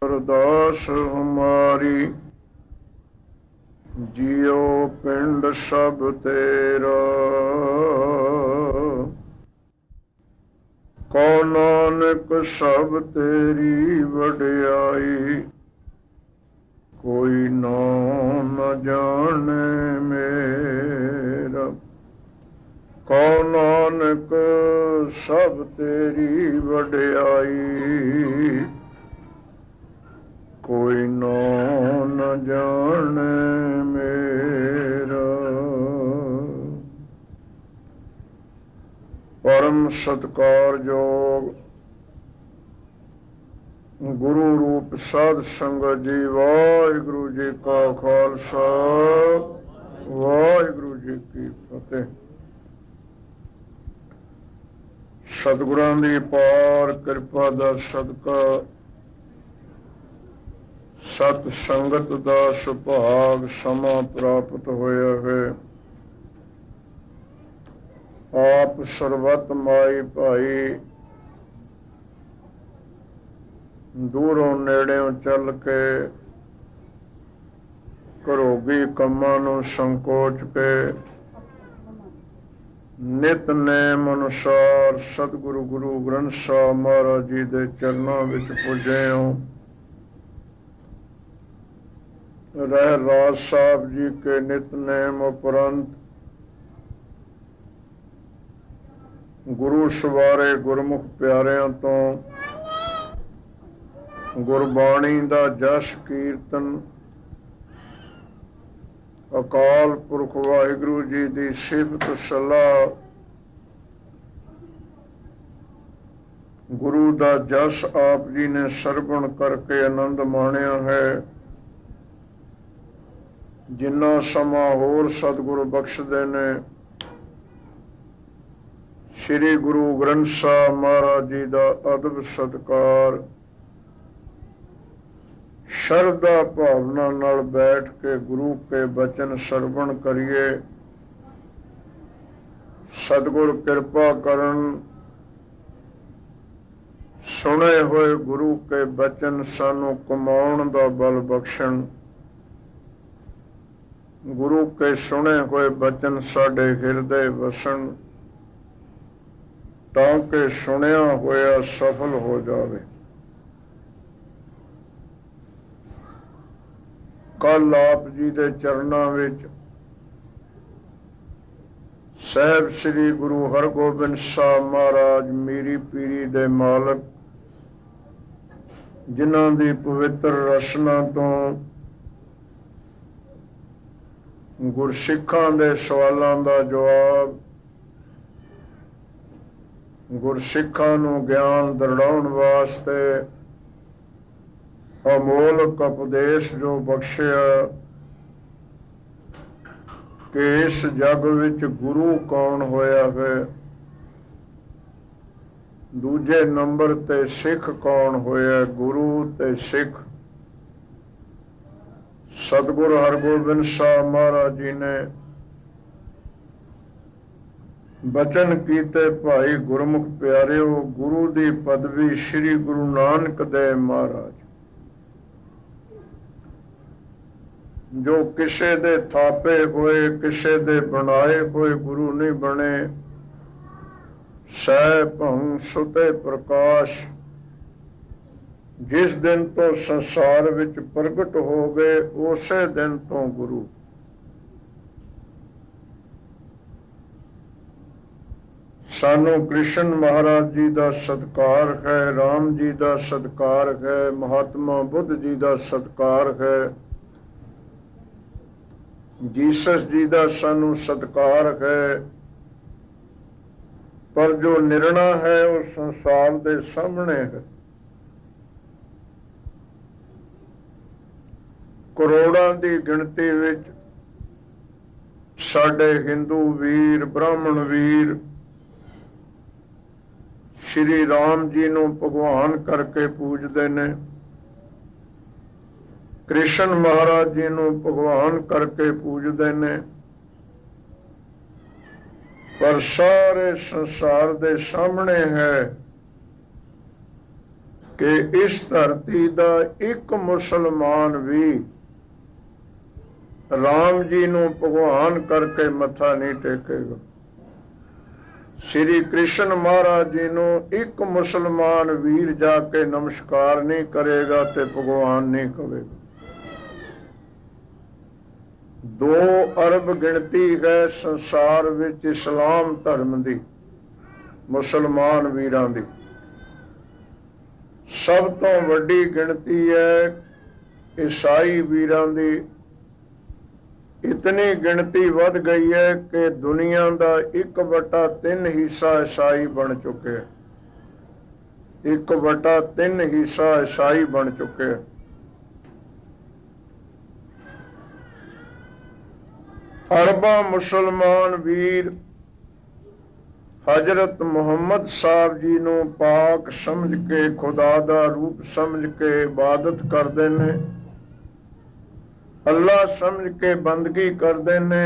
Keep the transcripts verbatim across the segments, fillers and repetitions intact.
ਅਰਦਾਸ ਹਮਾਰੀ, ਜਿਉ ਪਿੰਡ ਸਭ ਤੇਰਾ। ਕਉ ਨਾਨਕ ਸਭ ਤੇਰੀ ਵਡਿਆਈ, ਕੋਈ ਨਾਮ ਨ ਜਾਣੈ ਮੇਰਾ। ਕਉ ਨਾਨਕ ਸਭ ਤੇਰੀ ਵਡਿਆਈ, ਕੋਈ ਨਾਮ ਨ ਜਾਣੈ ਮੇਰਾ। ਪਰਮ ਸਤਿਕਾਰਯੋਗ ਗੁਰੂ ਰੂਪ ਸਾਧ ਸੰਗਤ ਜੀ, ਵਾਹਿਗੁਰੂ ਜੀ ਕਾ ਖਾਲਸਾ, ਵਾਹਿਗੁਰੂ ਜੀ ਕੀ ਫਤਿਹ। ਸਤਿਗੁਰਾਂ ਦੀ ਪਾਰ ਕਿਰਪਾ ਦਾ ਸਦਕਾ ਸਤ ਸੰਗਤ ਦਾ ਸੁਭਾਗ ਸਮਾਂ ਪ੍ਰਾਪਤ ਹੋਇਆ ਹੈ। ਆਪ ਸਰਬਤ ਮਾਈ ਭਾਈ ਦੂਰੋਂ ਨੇੜਿਓਂ ਚੱਲ ਕੇ ਘਰੋਗੀ ਕੰਮਾਂ ਨੂੰ ਸੰਕੋਚ ਕੇ ਨਿਤਨੇਮ ਅਨੁਸਾਰ ਸਤਿਗੁਰੂ ਗੁਰੂ ਗ੍ਰੰਥ ਸਾਹਿਬ ਮਹਾਰਾਜ ਜੀ ਦੇ ਚਰਨਾਂ ਵਿੱਚ ਪੁੱਜੇ ਹੋ। ਰਹਿ ਰਾਜ ਸਾਹਿਬ ਜੀ ਕੇ ਨਿਤਨੇਮ ਉਪਰੰਤ ਗੁਰੂ ਸਵਾਰੇ ਗੁਰਮੁਖ ਪਿਆਰਿਆਂ ਤੋਂ ਗੁਰਬਾਣੀ ਦਾ ਜਸ ਕੀਰਤਨ, ਅਕਾਲ ਪੁਰਖ ਵਾਹਿਗੁਰੂ ਜੀ ਦੀ ਸਿਫਤ ਸਲਾਹ, ਗੁਰੂ ਦਾ ਜਸ ਆਪ ਜੀ ਨੇ ਸਰਵਣ ਕਰਕੇ ਆਨੰਦ ਮਾਣਿਆ ਹੈ। ਜਿੰਨਾ ਸਮਾਂ ਹੋਰ ਸਤਿਗੁਰੂ ਬਖਸ਼ਦੇ ਨੇ, ਸ੍ਰੀ ਗੁਰੂ ਗ੍ਰੰਥ ਸਾਹਿਬ ਮਹਾਰਾਜ ਜੀ ਦਾ ਅਦਬ ਸਤਿਕਾਰ ਸ਼ਰਧਾ ਭਾਵਨਾ ਨਾਲ ਬੈਠ ਕੇ ਗੁਰੂ ਕੇ ਬਚਨ ਸਰਵਣ ਕਰੀਏ। ਸਤਿਗੁਰ ਕਿਰਪਾ ਕਰਨ, ਸੁਣੇ ਹੋਏ ਗੁਰੂ ਕੇ ਬਚਨ ਸਾਨੂੰ ਕਮਾਉਣ ਦਾ ਬਲ ਬਖਸ਼ਣ। ਗੁਰੂ ਕੇ ਸੁਣੇ ਹੋਏ ਬਚਨ ਸਾਡੇ ਹਿਰਦੇ ਵਸਣ, ਤਾਂ ਕਿ ਸੁਣਿਆ ਹੋਇਆ ਸਫਲ ਹੋ ਜਾਵੇ। ਕੱਲ ਆਪ ਜੀ ਦੇ ਚਰਨਾਂ ਵਿੱਚ ਸਾਹਿਬ ਸ੍ਰੀ ਗੁਰੂ ਹਰਗੋਬਿੰਦ ਸਾਹਿਬ ਮਹਾਰਾਜ ਮੀਰੀ ਪੀਰੀ ਦੇ ਮਾਲਕ, ਜਿਨ੍ਹਾਂ ਦੀ ਪਵਿੱਤਰ ਰਸਨਾ ਤੋਂ ਗੁਰਸਿੱਖਾਂ ਦੇ ਸਵਾਲਾਂ ਦਾ ਜਵਾਬ, ਗੁਰਸਿੱਖਾਂ ਨੂੰ ਗਿਆਨ ਦਰੜਾਉਣ ਵਾਸਤੇ ਅਮੋਲਕ ਉਪਦੇਸ਼ ਜੋ ਬਖਸ਼ਿਆ ਕਿ ਇਸ ਜਗ ਵਿੱਚ ਗੁਰੂ ਕੌਣ ਹੋਇਆ ਹੈ, ਦੂਜੇ ਨੰਬਰ ਤੇ ਸਿੱਖ ਕੌਣ ਹੋਇਆ। ਗੁਰੂ ਤੇ ਸਿੱਖ ਸਤਿਗੁਰੂ ਹਰਗੋਬਿੰਦ ਸਾਹਿਬ ਮਹਾਰਾਜ ਜੀ ਨੇ ਬਚਨ ਕੀਤੇ, ਭਾਈ ਗੁਰਮੁਖ ਪਿਆਰਿਓ, ਗੁਰੂ ਦੀ ਪਦਵੀ ਸ੍ਰੀ ਗੁਰੂ ਨਾਨਕ ਦੇਵ ਮਹਾਰਾਜ, ਜੋ ਕਿਸੇ ਦੇ ਥਾਪੇ ਹੋਏ, ਕਿਸੇ ਦੇ ਬਣਾਏ ਹੋਏ ਗੁਰੂ ਨਹੀਂ ਬਣੇ। ਸਹਿ ਭੰ ਸੁਤੇ ਪ੍ਰਕਾਸ਼, ਜਿਸ ਦਿਨ ਤੋਂ ਸੰਸਾਰ ਵਿੱਚ ਪ੍ਰਗਟ ਹੋ ਗਏ, ਉਸੇ ਦਿਨ ਤੋਂ ਗੁਰੂ। ਸਾਨੂੰ ਕ੍ਰਿਸ਼ਨ ਮਹਾਰਾਜ ਜੀ ਦਾ ਸਤਿਕਾਰ ਹੈ, ਰਾਮ ਜੀ ਦਾ ਸਤਿਕਾਰ ਹੈ, ਮਹਾਤਮਾ ਬੁੱਧ ਜੀ ਦਾ ਸਤਿਕਾਰ ਹੈ, ਜੀਸਸ ਜੀ ਦਾ ਸਾਨੂੰ ਸਤਿਕਾਰ ਹੈ। ਪਰ ਜੋ ਨਿਰਣਾ ਹੈ ਉਹ ਸੰਸਾਰ ਦੇ ਸਾਹਮਣੇ ਹੈ। ਕਰੋੜਾਂ ਦੀ ਗਿਣਤੀ ਵਿੱਚ ਸਾਡੇ ਹਿੰਦੂ ਵੀਰ, ਬ੍ਰਾਹਮਣ ਵੀਰ ਸ਼੍ਰੀ ਰਾਮ ਜੀ ਨੂੰ ਭਗਵਾਨ ਕਰਕੇ ਪੂਜਦੇ ਨੇ, ਕ੍ਰਿਸ਼ਨ ਮਹਾਰਾਜ ਜੀ ਨੂੰ ਭਗਵਾਨ ਕਰਕੇ ਪੂਜਦੇ ਨੇ। ਪਰ ਸਾਰੇ ਸੰਸਾਰ ਦੇ ਸਾਹਮਣੇ ਹੈ ਕਿ ਇਸ ਧਰਤੀ ਦਾ ਇੱਕ ਮੁਸਲਮਾਨ ਵੀ ਰਾਮ ਜੀ ਨੂੰ ਭਗਵਾਨ ਕਰਕੇ ਮੱਥਾ ਨਹੀਂ ਟੇਕੇਗਾ। ਸ਼੍ਰੀ ਕ੍ਰਿਸ਼ਨ ਮਹਾਰਾਜ ਜੀ ਨੂੰ ਇੱਕ ਮੁਸਲਮਾਨ ਵੀਰ ਜਾ ਕੇ ਨਮਸਕਾਰ ਨਹੀਂ ਕਰੇਗਾ ਤੇ ਭਗਵਾਨ ਨਹੀਂ ਕਹੇਗਾ। ਦੋ ਅਰਬ ਗਿਣਤੀ ਹੈ ਸੰਸਾਰ ਵਿੱਚ ਇਸਲਾਮ ਧਰਮ ਦੀ, ਮੁਸਲਮਾਨ ਵੀਰਾਂ ਦੀ। ਸਭ ਤੋਂ ਵੱਡੀ ਗਿਣਤੀ ਹੈ ਈਸਾਈ ਵੀਰਾਂ ਦੀ। ਇਤਨੀ ਗਿਣਤੀ ਵੱਧ ਗਈ ਹੈ ਕਿ ਦੁਨੀਆ ਦਾ ਇੱਕ ਵਟਾ ਤਿੰਨ ਹਿੱਸਾ ਈਸਾਈ ਬਣ ਚੁੱਕੇ। ਇੱਕ ਵਟਾ ਤਿੰਨ ਹਿੱਸਾ ਈਸਾਈ ਬਣ ਚੁੱਕੇ। ਅਰਬਾਂ ਮੁਸਲਮਾਨ ਵੀਰ ਹਜ਼ਰਤ ਮੁਹੰਮਦ ਸਾਹਿਬ ਜੀ ਨੂੰ ਪਾਕ ਸਮਝ ਕੇ, ਖੁਦਾ ਦਾ ਰੂਪ ਸਮਝ ਕੇ ਇਬਾਦਤ ਕਰਦੇ ਨੇ, ਅੱਲਾ ਸਮਝ ਕੇ ਬੰਦਗੀ ਕਰਦੇ ਨੇ।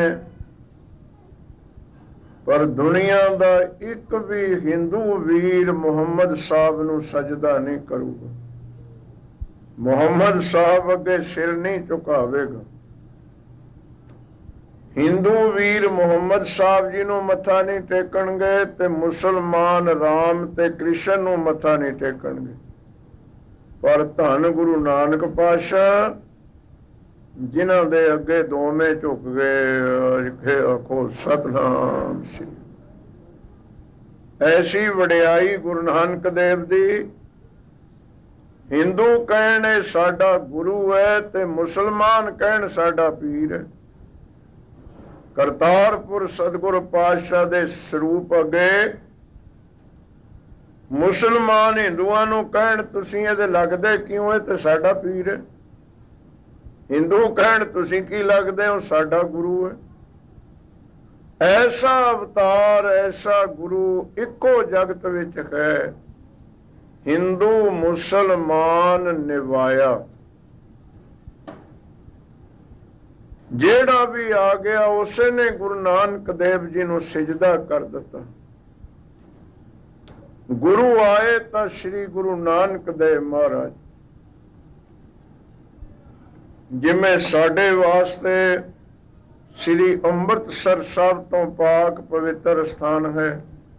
ਪਰ ਦੁਨੀਆ ਦਾ ਇੱਕ ਵੀ ਹਿੰਦੂ ਵੀਰ ਮੁਹੰਮਦ ਸਾਹਿਬ ਨੂੰ ਸਜਦਾ ਨਹੀਂ ਕਰੂਗਾ, ਮੁਹੰਮਦ ਸਾਹਿਬ ਅੱਗੇ ਸਿਰ ਨਹੀਂ ਝੁਕਾਵੇਗਾ। ਹਿੰਦੂ ਵੀਰ ਮੁਹੰਮਦ ਸਾਹਿਬ ਜੀ ਨੂੰ ਮੱਥਾ ਨਹੀਂ ਟੇਕਣਗੇ ਤੇ ਮੁਸਲਮਾਨ ਰਾਮ ਤੇ ਕ੍ਰਿਸ਼ਨ ਨੂੰ ਮੱਥਾ ਨਹੀਂ ਟੇਕਣਗੇ। ਪਰ ਧੰਨ ਗੁਰੂ ਨਾਨਕ ਪਾਤਸ਼ਾਹ ਜਿਨ੍ਹਾਂ ਦੇ ਅੱਗੇ ਦੋਵੇਂ ਝੁਕ ਗਏ, ਆਖੋ ਸਤਿਨਾਮ ਸ੍ਰੀ। ਐਸੀ ਵਡਿਆਈ ਗੁਰੂ ਨਾਨਕ ਦੇਵ ਦੀ। ਹਿੰਦੂ ਕਹਿਣ ਸਾਡਾ ਗੁਰੂ ਹੈ ਤੇ ਮੁਸਲਮਾਨ ਕਹਿਣ ਸਾਡਾ ਪੀਰ ਹੈ। ਕਰਤਾਰਪੁਰ ਸਤਿਗੁਰ ਪਾਤਸ਼ਾਹ ਦੇ ਸਰੂਪ ਅੱਗੇ ਮੁਸਲਮਾਨ ਹਿੰਦੂਆਂ ਨੂੰ ਕਹਿਣ ਤੁਸੀਂ ਇਹਦੇ ਲੱਗਦੇ ਕਿਉਂ ਹੈ ਤੇ ਸਾਡਾ ਪੀਰ ਹੈ। ਹਿੰਦੂ ਕਹਿਣ ਤੁਸੀਂ ਕੀ ਲੱਗਦੇ ਹੋ, ਸਾਡਾ ਗੁਰੂ ਹੈ। ਐਸਾ ਅਵਤਾਰ, ਐਸਾ ਗੁਰੂ ਇੱਕੋ ਜਗਤ ਵਿੱਚ ਹੈ। ਹਿੰਦੂ ਮੁਸਲਮਾਨ ਨਿਭਾਇਆ। ਜਿਹੜਾ ਵੀ ਆ ਗਿਆ ਉਸੇ ਨੇ ਗੁਰੂ ਨਾਨਕ ਦੇਵ ਜੀ ਨੂੰ ਸਿਜਦਾ ਕਰ ਦਿੱਤਾ। ਗੁਰੂ ਆਏ ਤਾਂ ਸ੍ਰੀ ਗੁਰੂ ਨਾਨਕ ਦੇਵ ਮਹਾਰਾਜ, ਜਿਵੇਂ ਸਾਡੇ ਵਾਸਤੇ ਸ੍ਰੀ ਅੰਮ੍ਰਿਤਸਰ ਸਾਹਿਬ ਤੋਂ ਪਾਕ ਪਵਿੱਤਰ ਸਥਾਨ ਹੈ,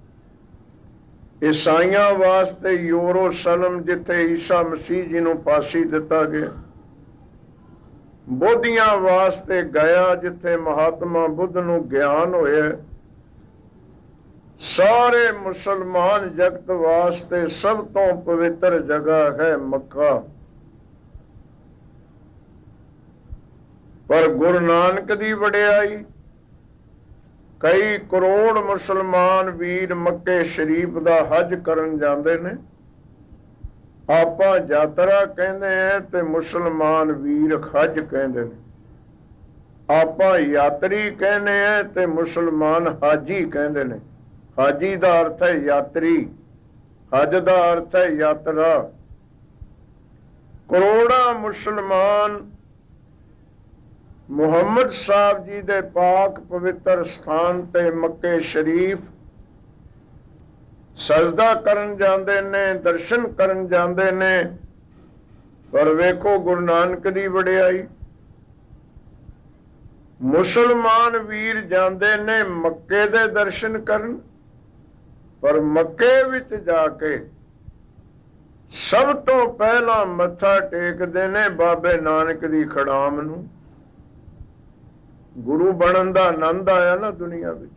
ਈਸਾਈਆਂ ਵਾਸਤੇ ਯਰੂਸ਼ਲਮ ਜਿੱਥੇ ਈਸਾ ਮਸੀਹ ਜੀ ਨੂੰ ਫਾਂਸੀ ਦਿੱਤਾ ਗਿਆ, ਬੋਧੀਆਂ ਵਾਸਤੇ ਗਿਆ ਜਿੱਥੇ ਮਹਾਤਮਾ ਬੁੱਧ ਨੂੰ ਗਿਆਨ ਹੋਇਆ, ਸਾਰੇ ਮੁਸਲਮਾਨ ਜਗਤ ਵਾਸਤੇ ਸਭ ਤੋਂ ਪਵਿੱਤਰ ਜਗ੍ਹਾ ਹੈ ਮੱਕਾ। ਪਰ ਗੁਰੂ ਨਾਨਕ ਦੀ ਵਡਿਆਈ, ਕਈ ਕਰੋੜ ਮੁਸਲਮਾਨ ਵੀਰ ਮੱਕੇ ਸ਼ਰੀਫ ਦਾ ਹਜ ਕਰਨ ਜਾਂਦੇ ਨੇ। ਆਪਾਂ ਯਾਤਰਾ ਕਹਿੰਦੇ ਆ ਤੇ ਮੁਸਲਮਾਨ ਵੀਰ ਹਜ ਕਹਿੰਦੇ ਨੇ। ਆਪਾਂ ਯਾਤਰੀ ਕਹਿੰਦੇ ਆ ਤੇ ਮੁਸਲਮਾਨ ਹਾਜੀ ਕਹਿੰਦੇ ਨੇ। ਹਾਜੀ ਦਾ ਅਰਥ ਹੈ ਯਾਤਰੀ, ਹਜ ਦਾ ਅਰਥ ਹੈ ਯਾਤਰਾ। ਕਰੋੜਾਂ ਮੁਸਲਮਾਨ ਮੁਹੰਮਦ ਸਾਹਿਬ ਜੀ ਦੇ ਪਾਕ ਪਵਿੱਤਰ ਸਥਾਨ ਤੇ ਮੱਕੇ ਸ਼ਰੀਫ ਸਜਦਾ ਕਰਨ ਜਾਂਦੇ ਨੇ, ਦਰਸ਼ਨ ਕਰਨ ਜਾਂਦੇ ਨੇ। ਪਰ ਵੇਖੋ ਗੁਰੂ ਨਾਨਕ ਦੀ ਵਡਿਆਈ। ਮੁਸਲਮਾਨ ਵੀਰ ਜਾਂਦੇ ਨੇ ਮੱਕੇ ਦੇ ਦਰਸ਼ਨ ਕਰਨ, ਪਰ ਮੱਕੇ ਵਿੱਚ ਜਾ ਕੇ ਸਭ ਤੋਂ ਪਹਿਲਾਂ ਮੱਥਾ ਟੇਕਦੇ ਨੇ ਬਾਬੇ ਨਾਨਕ ਦੀ ਖੜਾਮ ਨੂੰ। ਗੁਰੂ ਬਣਨ ਦਾ ਆਨੰਦ ਆਇਆ ਨਾ ਦੁਨੀਆ ਵਿੱਚ।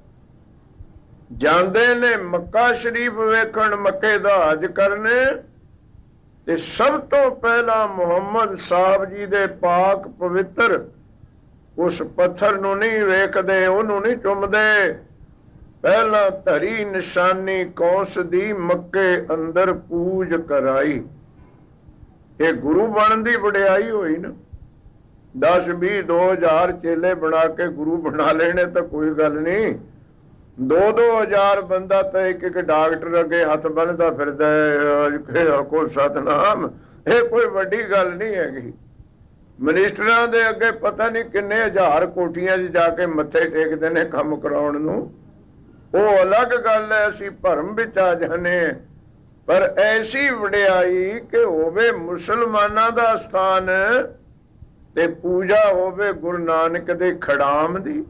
ਜਾਂਦੇ ਨੇ ਮੱਕਾ ਸ਼ਰੀਫ ਵੇਖਣ, ਮੱਕੇ ਦਾ ਹਜ ਕਰਨੇ, ਤੇ ਸਭ ਤੋਂ ਪਹਿਲਾਂ ਮੁਹੰਮਦ ਸਾਹਿਬ ਜੀ ਦੇ ਪਾਕ ਪਵਿੱਤਰ ਉਸ ਪੱਥਰ ਨੂੰ ਨਹੀਂ ਵੇਖਦੇ, ਉਹਨੂੰ ਨਹੀਂ ਚੁੰਮਦੇ। ਪਹਿਲਾਂ ਧਰੀ ਨਿਸ਼ਾਨੀ ਕੌਂਸ ਦੀ ਮੱਕੇ ਅੰਦਰ ਪੂਜ ਕਰਾਈ। ਇਹ ਗੁਰੂ ਬਣਨ ਦੀ ਵਡਿਆਈ ਹੋਈ ਨਾ। ਦਸ ਵੀਹ ਦੋ ਹਜ਼ਾਰ ਚੇਲੇ ਬਣਾ ਕੇ ਗੁਰੂ ਬਣਾ ਲੈਣੇ ਤਾਂ ਕੋਈ ਗੱਲ ਨਹੀਂ। ਦੋ ਦੋ ਹਜ਼ਾਰ ਬੰਦਾ ਤਾਂ ਇੱਕ ਇੱਕ ਡਾਕਟਰ ਅੱਗੇ ਹੱਥ ਬੰਨ੍ਹਦਾ ਫਿਰਦਾ ਹੈ, ਆਖੋ ਸਤਿਨਾਮ। ਇਹ ਕੋਈ ਵੱਡੀ ਗੱਲ ਨਹੀਂ ਹੈਗੀ। ਮਨਿਸਟਰਾਂ ਦੇ ਅੱਗੇ ਪਤਾ ਨਹੀਂ ਕਿੰਨੇ ਹਜ਼ਾਰ ਕੋਠੀਆਂ 'ਚ ਜਾ ਕੇ ਮੱਥੇ ਟੇਕਦੇ ਨੇ ਕੰਮ ਕਰਾਉਣ ਨੂੰ। ਉਹ ਅਲੱਗ ਗੱਲ ਹੈ। ਅਸੀਂ ਭਰਮ ਵਿੱਚ ਆ ਜਾਂਦੇ, ਪਰ ਐਸੀ ਵਡਿਆਈ ਕਿ ਹੋਵੇ ਮੁਸਲਮਾਨਾਂ ਦਾ ਸਥਾਨ ਤੇ ਪੂਜਾ ਹੋਵੇ ਗੁਰੂ ਨਾਨਕ ਦੇ ਖੜਾਮ ਦੀ।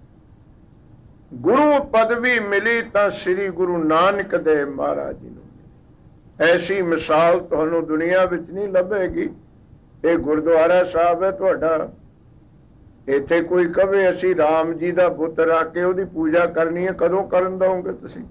ਗੁਰੂ ਪਦਵੀ ਮਿਲੀ ਤਾਂ ਸ੍ਰੀ ਗੁਰੂ ਨਾਨਕ ਦੇਵ ਮਹਾਰਾਜ ਜੀ ਨੂੰ। ਐਸੀ ਮਿਸਾਲ ਤੁਹਾਨੂੰ ਦੁਨੀਆ ਵਿੱਚ ਨਹੀਂ ਲੱਭੇਗੀ। ਇਹ ਗੁਰਦੁਆਰਾ ਸਾਹਿਬ ਹੈ ਤੁਹਾਡਾ, ਇੱਥੇ ਕੋਈ ਕਵੇ ਅਸੀਂ ਰਾਮ ਜੀ ਦਾ ਬੁੱਤ ਰੱਖ ਕੇ ਉਹਦੀ ਪੂਜਾ ਕਰਨੀ ਹੈ, ਕਦੋਂ ਕਰਨ ਦਓਗੇ ਤੁਸੀਂ?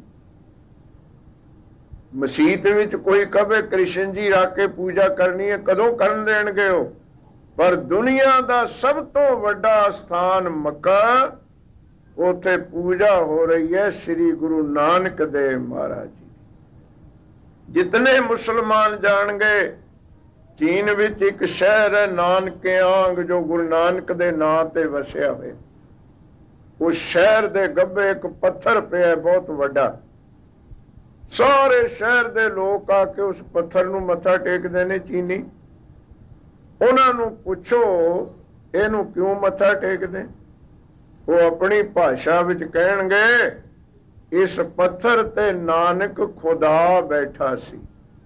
ਮਸੀਤ ਵਿੱਚ ਕੋਈ ਕਵੇ ਕ੍ਰਿਸ਼ਨ ਜੀ ਰੱਖ ਕੇ ਪੂਜਾ ਕਰਨੀ ਹੈ, ਕਦੋਂ ਕਰਨ ਦੇਣਗੇ ਉਹ? ਪਰ ਦੁਨੀਆ ਦਾ ਸਭ ਤੋਂ ਵੱਡਾ ਸਥਾਨ ਮੱਕਾ, ਉੱਥੇ ਪੂਜਾ ਹੋ ਰਹੀ ਹੈ ਸ੍ਰੀ ਗੁਰੂ ਨਾਨਕ ਦੇਵ ਮਹਾਰਾਜ ਜੀ। ਜਿਤਨੇ ਮੁਸਲਮਾਨ ਜਾਣਗੇ, ਚੀਨ ਵਿੱਚ ਇੱਕ ਸ਼ਹਿਰ ਹੈ ਨਾਨਕਿਆਂਗ, ਜੋ ਗੁਰੂ ਨਾਨਕ ਦੇ ਨਾਂ ਤੇ ਵਸਿਆ ਹੋਇਆ। ਉਸ ਸ਼ਹਿਰ ਦੇ ਗੱਭੇ ਇੱਕ ਪੱਥਰ ਪਿਆ ਬਹੁਤ ਵੱਡਾ। ਸਾਰੇ ਸ਼ਹਿਰ ਦੇ ਲੋਕ ਆ ਕੇ ਉਸ ਪੱਥਰ ਨੂੰ ਮੱਥਾ ਟੇਕਦੇ ਨੇ ਚੀਨੀ। ਉਹਨਾਂ ਨੂੰ ਪੁੱਛੋ ਇਹਨੂੰ ਕਿਉਂ ਮੱਥਾ ਟੇਕਦੇ? ਉਹ ਆਪਣੀ ਭਾਸ਼ਾ ਵਿੱਚ ਕਹਿਣਗੇ, ਇਸ ਪੱਥਰ ਤੇ ਨਾਨਕ ਖੁਦਾ ਬੈਠਾ ਸੀ।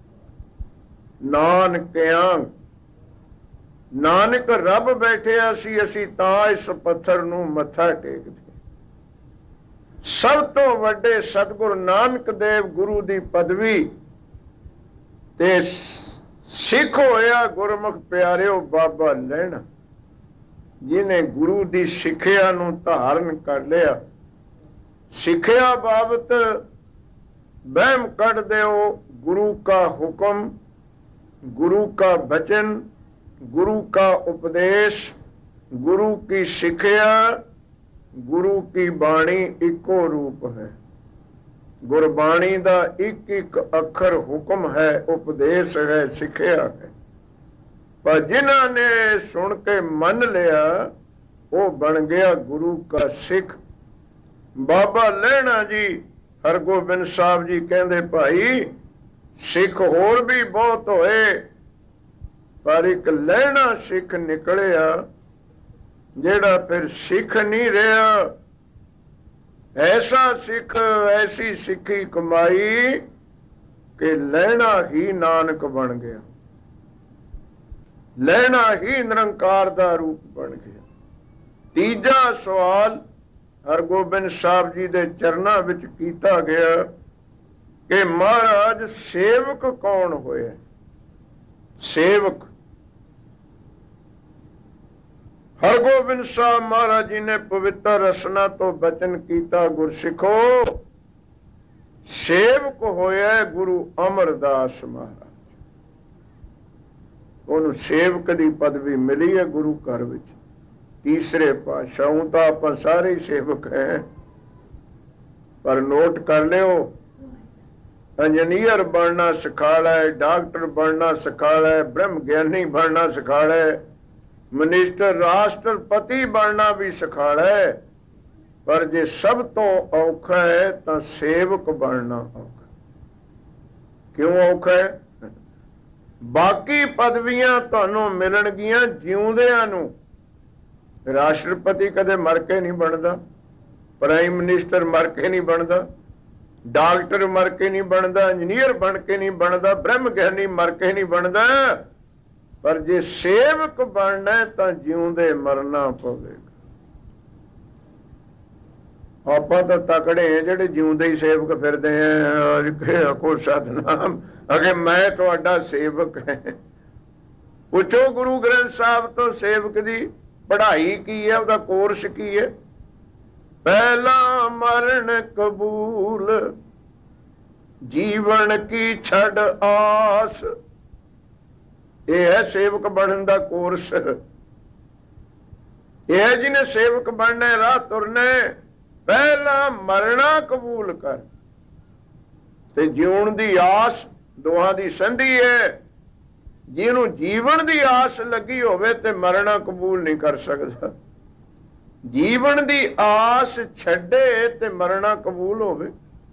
ਨਾਨਕਿਆਂ ਨਾਨਕ ਰੱਬ ਬੈਠਿਆ ਸੀ, ਅਸੀਂ ਤਾਂ ਇਸ ਪੱਥਰ ਨੂੰ ਮੱਥਾ ਟੇਕਦੇ। ਸਭ ਤੋਂ ਵੱਡੇ ਸਤਿਗੁਰੂ ਨਾਨਕ ਦੇਵ ਗੁਰੂ ਦੀ ਪਦਵੀ ਤੇ ਸਿੱਖ ਹੋਇਆ ਗੁਰਮੁਖ ਪਿਆਰਿਓ ਬਾਬਾ ਲਹਿਣਾ, ਜਿਹਨੇ ਗੁਰੂ ਦੀ ਸਿੱਖਿਆ ਨੂੰ ਧਾਰਨ ਕਰ ਲਿਆ। ਸਿੱਖਿਆ ਬਾਬਤ ਵਹਿਮ ਕੱਢ ਦਿਓ। ਗੁਰੂ का ਹੁਕਮ, गुरु का वचन, गुरु का उपदेश, गुरु की सिक्ख्या, गुरु की बाणी इको रूप है। गुरबाणी का एक एक अखर हुक्म है, उपदेश है, सिक्ख्या है। पर जिन्हों ने सुन के मन लिया वो बन गया गुरु का सिख। बाबा लहणा जी हरगोबिंद साहब जी कहते भाई सिख होर भी बहुत होए, पर एक लहणा सिख निकलिया जेड़ा फिर सिख नहीं रहा। ऐसा सिख, ऐसी सिखी कमाई कि लहणा ही नानक बन गया, लहणा ही निरंकार दा रूप बन गया। तीजा सवाल हरगोबिंद साहब जी दे चरना विच कीता गया कि महाराज सेवक कौन होया? सेवक हरगोबिंद साहब महाराज जी ने पवित्र रसना तो बचन कीता, गुरसिखो सेवक होया गुरु अमरदास महाराज। उन्होंने सेवक की पदवी मिली है गुरु घर विच। तीसरे पातशाह हूं तो आप सारे ही सेवक हैं, पर नोट कर लियो, इंजीनियर बनना सिखा है, डॉक्टर बनना सिखा है, ब्रह्म ज्ञानी बनना सिखा है, मिनिस्टर राष्ट्रपति बनना भी सिखा है, पर जे सब तो औखा है तो सेवक बनना औखा। क्यों औखा है? बाकी पदवियां तुहानू मिलणगियां जिउंदियां नू। राष्ट्रपति कदे मर के नहीं बनता, प्राइम मिनिस्टर मर के नहीं बनता, डॉक्टर मर के नहीं बनता, इंजीनियर बन के नहीं बनता, ब्रह्म ज्ञानी मर के नहीं बनता। पर जे सेवक बनना है तो जिउंदे मरना पवेगा। ਆਪਾਂ ਤਾਂ ਤਕੜੇ हैं ਜਿਹੜੇ ਜਿਉਂਦੇ ਹੀ ਸੇਵਕ ਫਿਰਦੇ ਆ। ਕੋ ਸਤਨਾਮ ਅਗੇ ਮੈਂ ਤੁਹਾਡਾ ਸੇਵਕ ਹੈ। ਪੁੱਛੋ ਗੁਰੂ ਗ੍ਰੰਥ ਸਾਹਿਬ ਤੋਂ ਸੇਵਕ ਦੀ ਪੜ੍ਹਾਈ ਕੀ ਹੈ, ਉਹਦਾ ਕੋਰਸ ਕੀ ਹੈ? ਪਹਿਲਾ ਮਰਨ ਕਬੂਲ, ਜੀਵਨ ਕੀ ਛੱਡ ਆਸ। ਇਹ ਹੈ ਸੇਵਕ ਬਣਨ ਦਾ ਕੋਰਸ। ਇਹ ਹੈ ਜਿਹਨੇ ਸੇਵਕ ਬਣਨਾ, ਰਾਹ ਤੁਰਨਾ। ਪਹਿਲਾ ਮਰਨਾ ਕਬੂਲ ਕਰ ਤੇ ਜਿਉਣ ਦੀ ਆਸ, ਦੋਹਾਂ ਦੀ ਸੰਧੀ ਹੈ। ਜਿਹਨੂੰ ਜੀਵਨ ਦੀ ਆਸ ਲੱਗੀ ਹੋਵੇ ਤੇ ਮਰਨਾ ਕਬੂਲ ਨਹੀਂ ਕਰ ਸਕਦਾ। ਜੀਵਨ ਦੀ ਆਸ ਛੱਡੇ ਤੇ ਮਰਨਾ ਕਬੂਲ ਹੋਵੇ।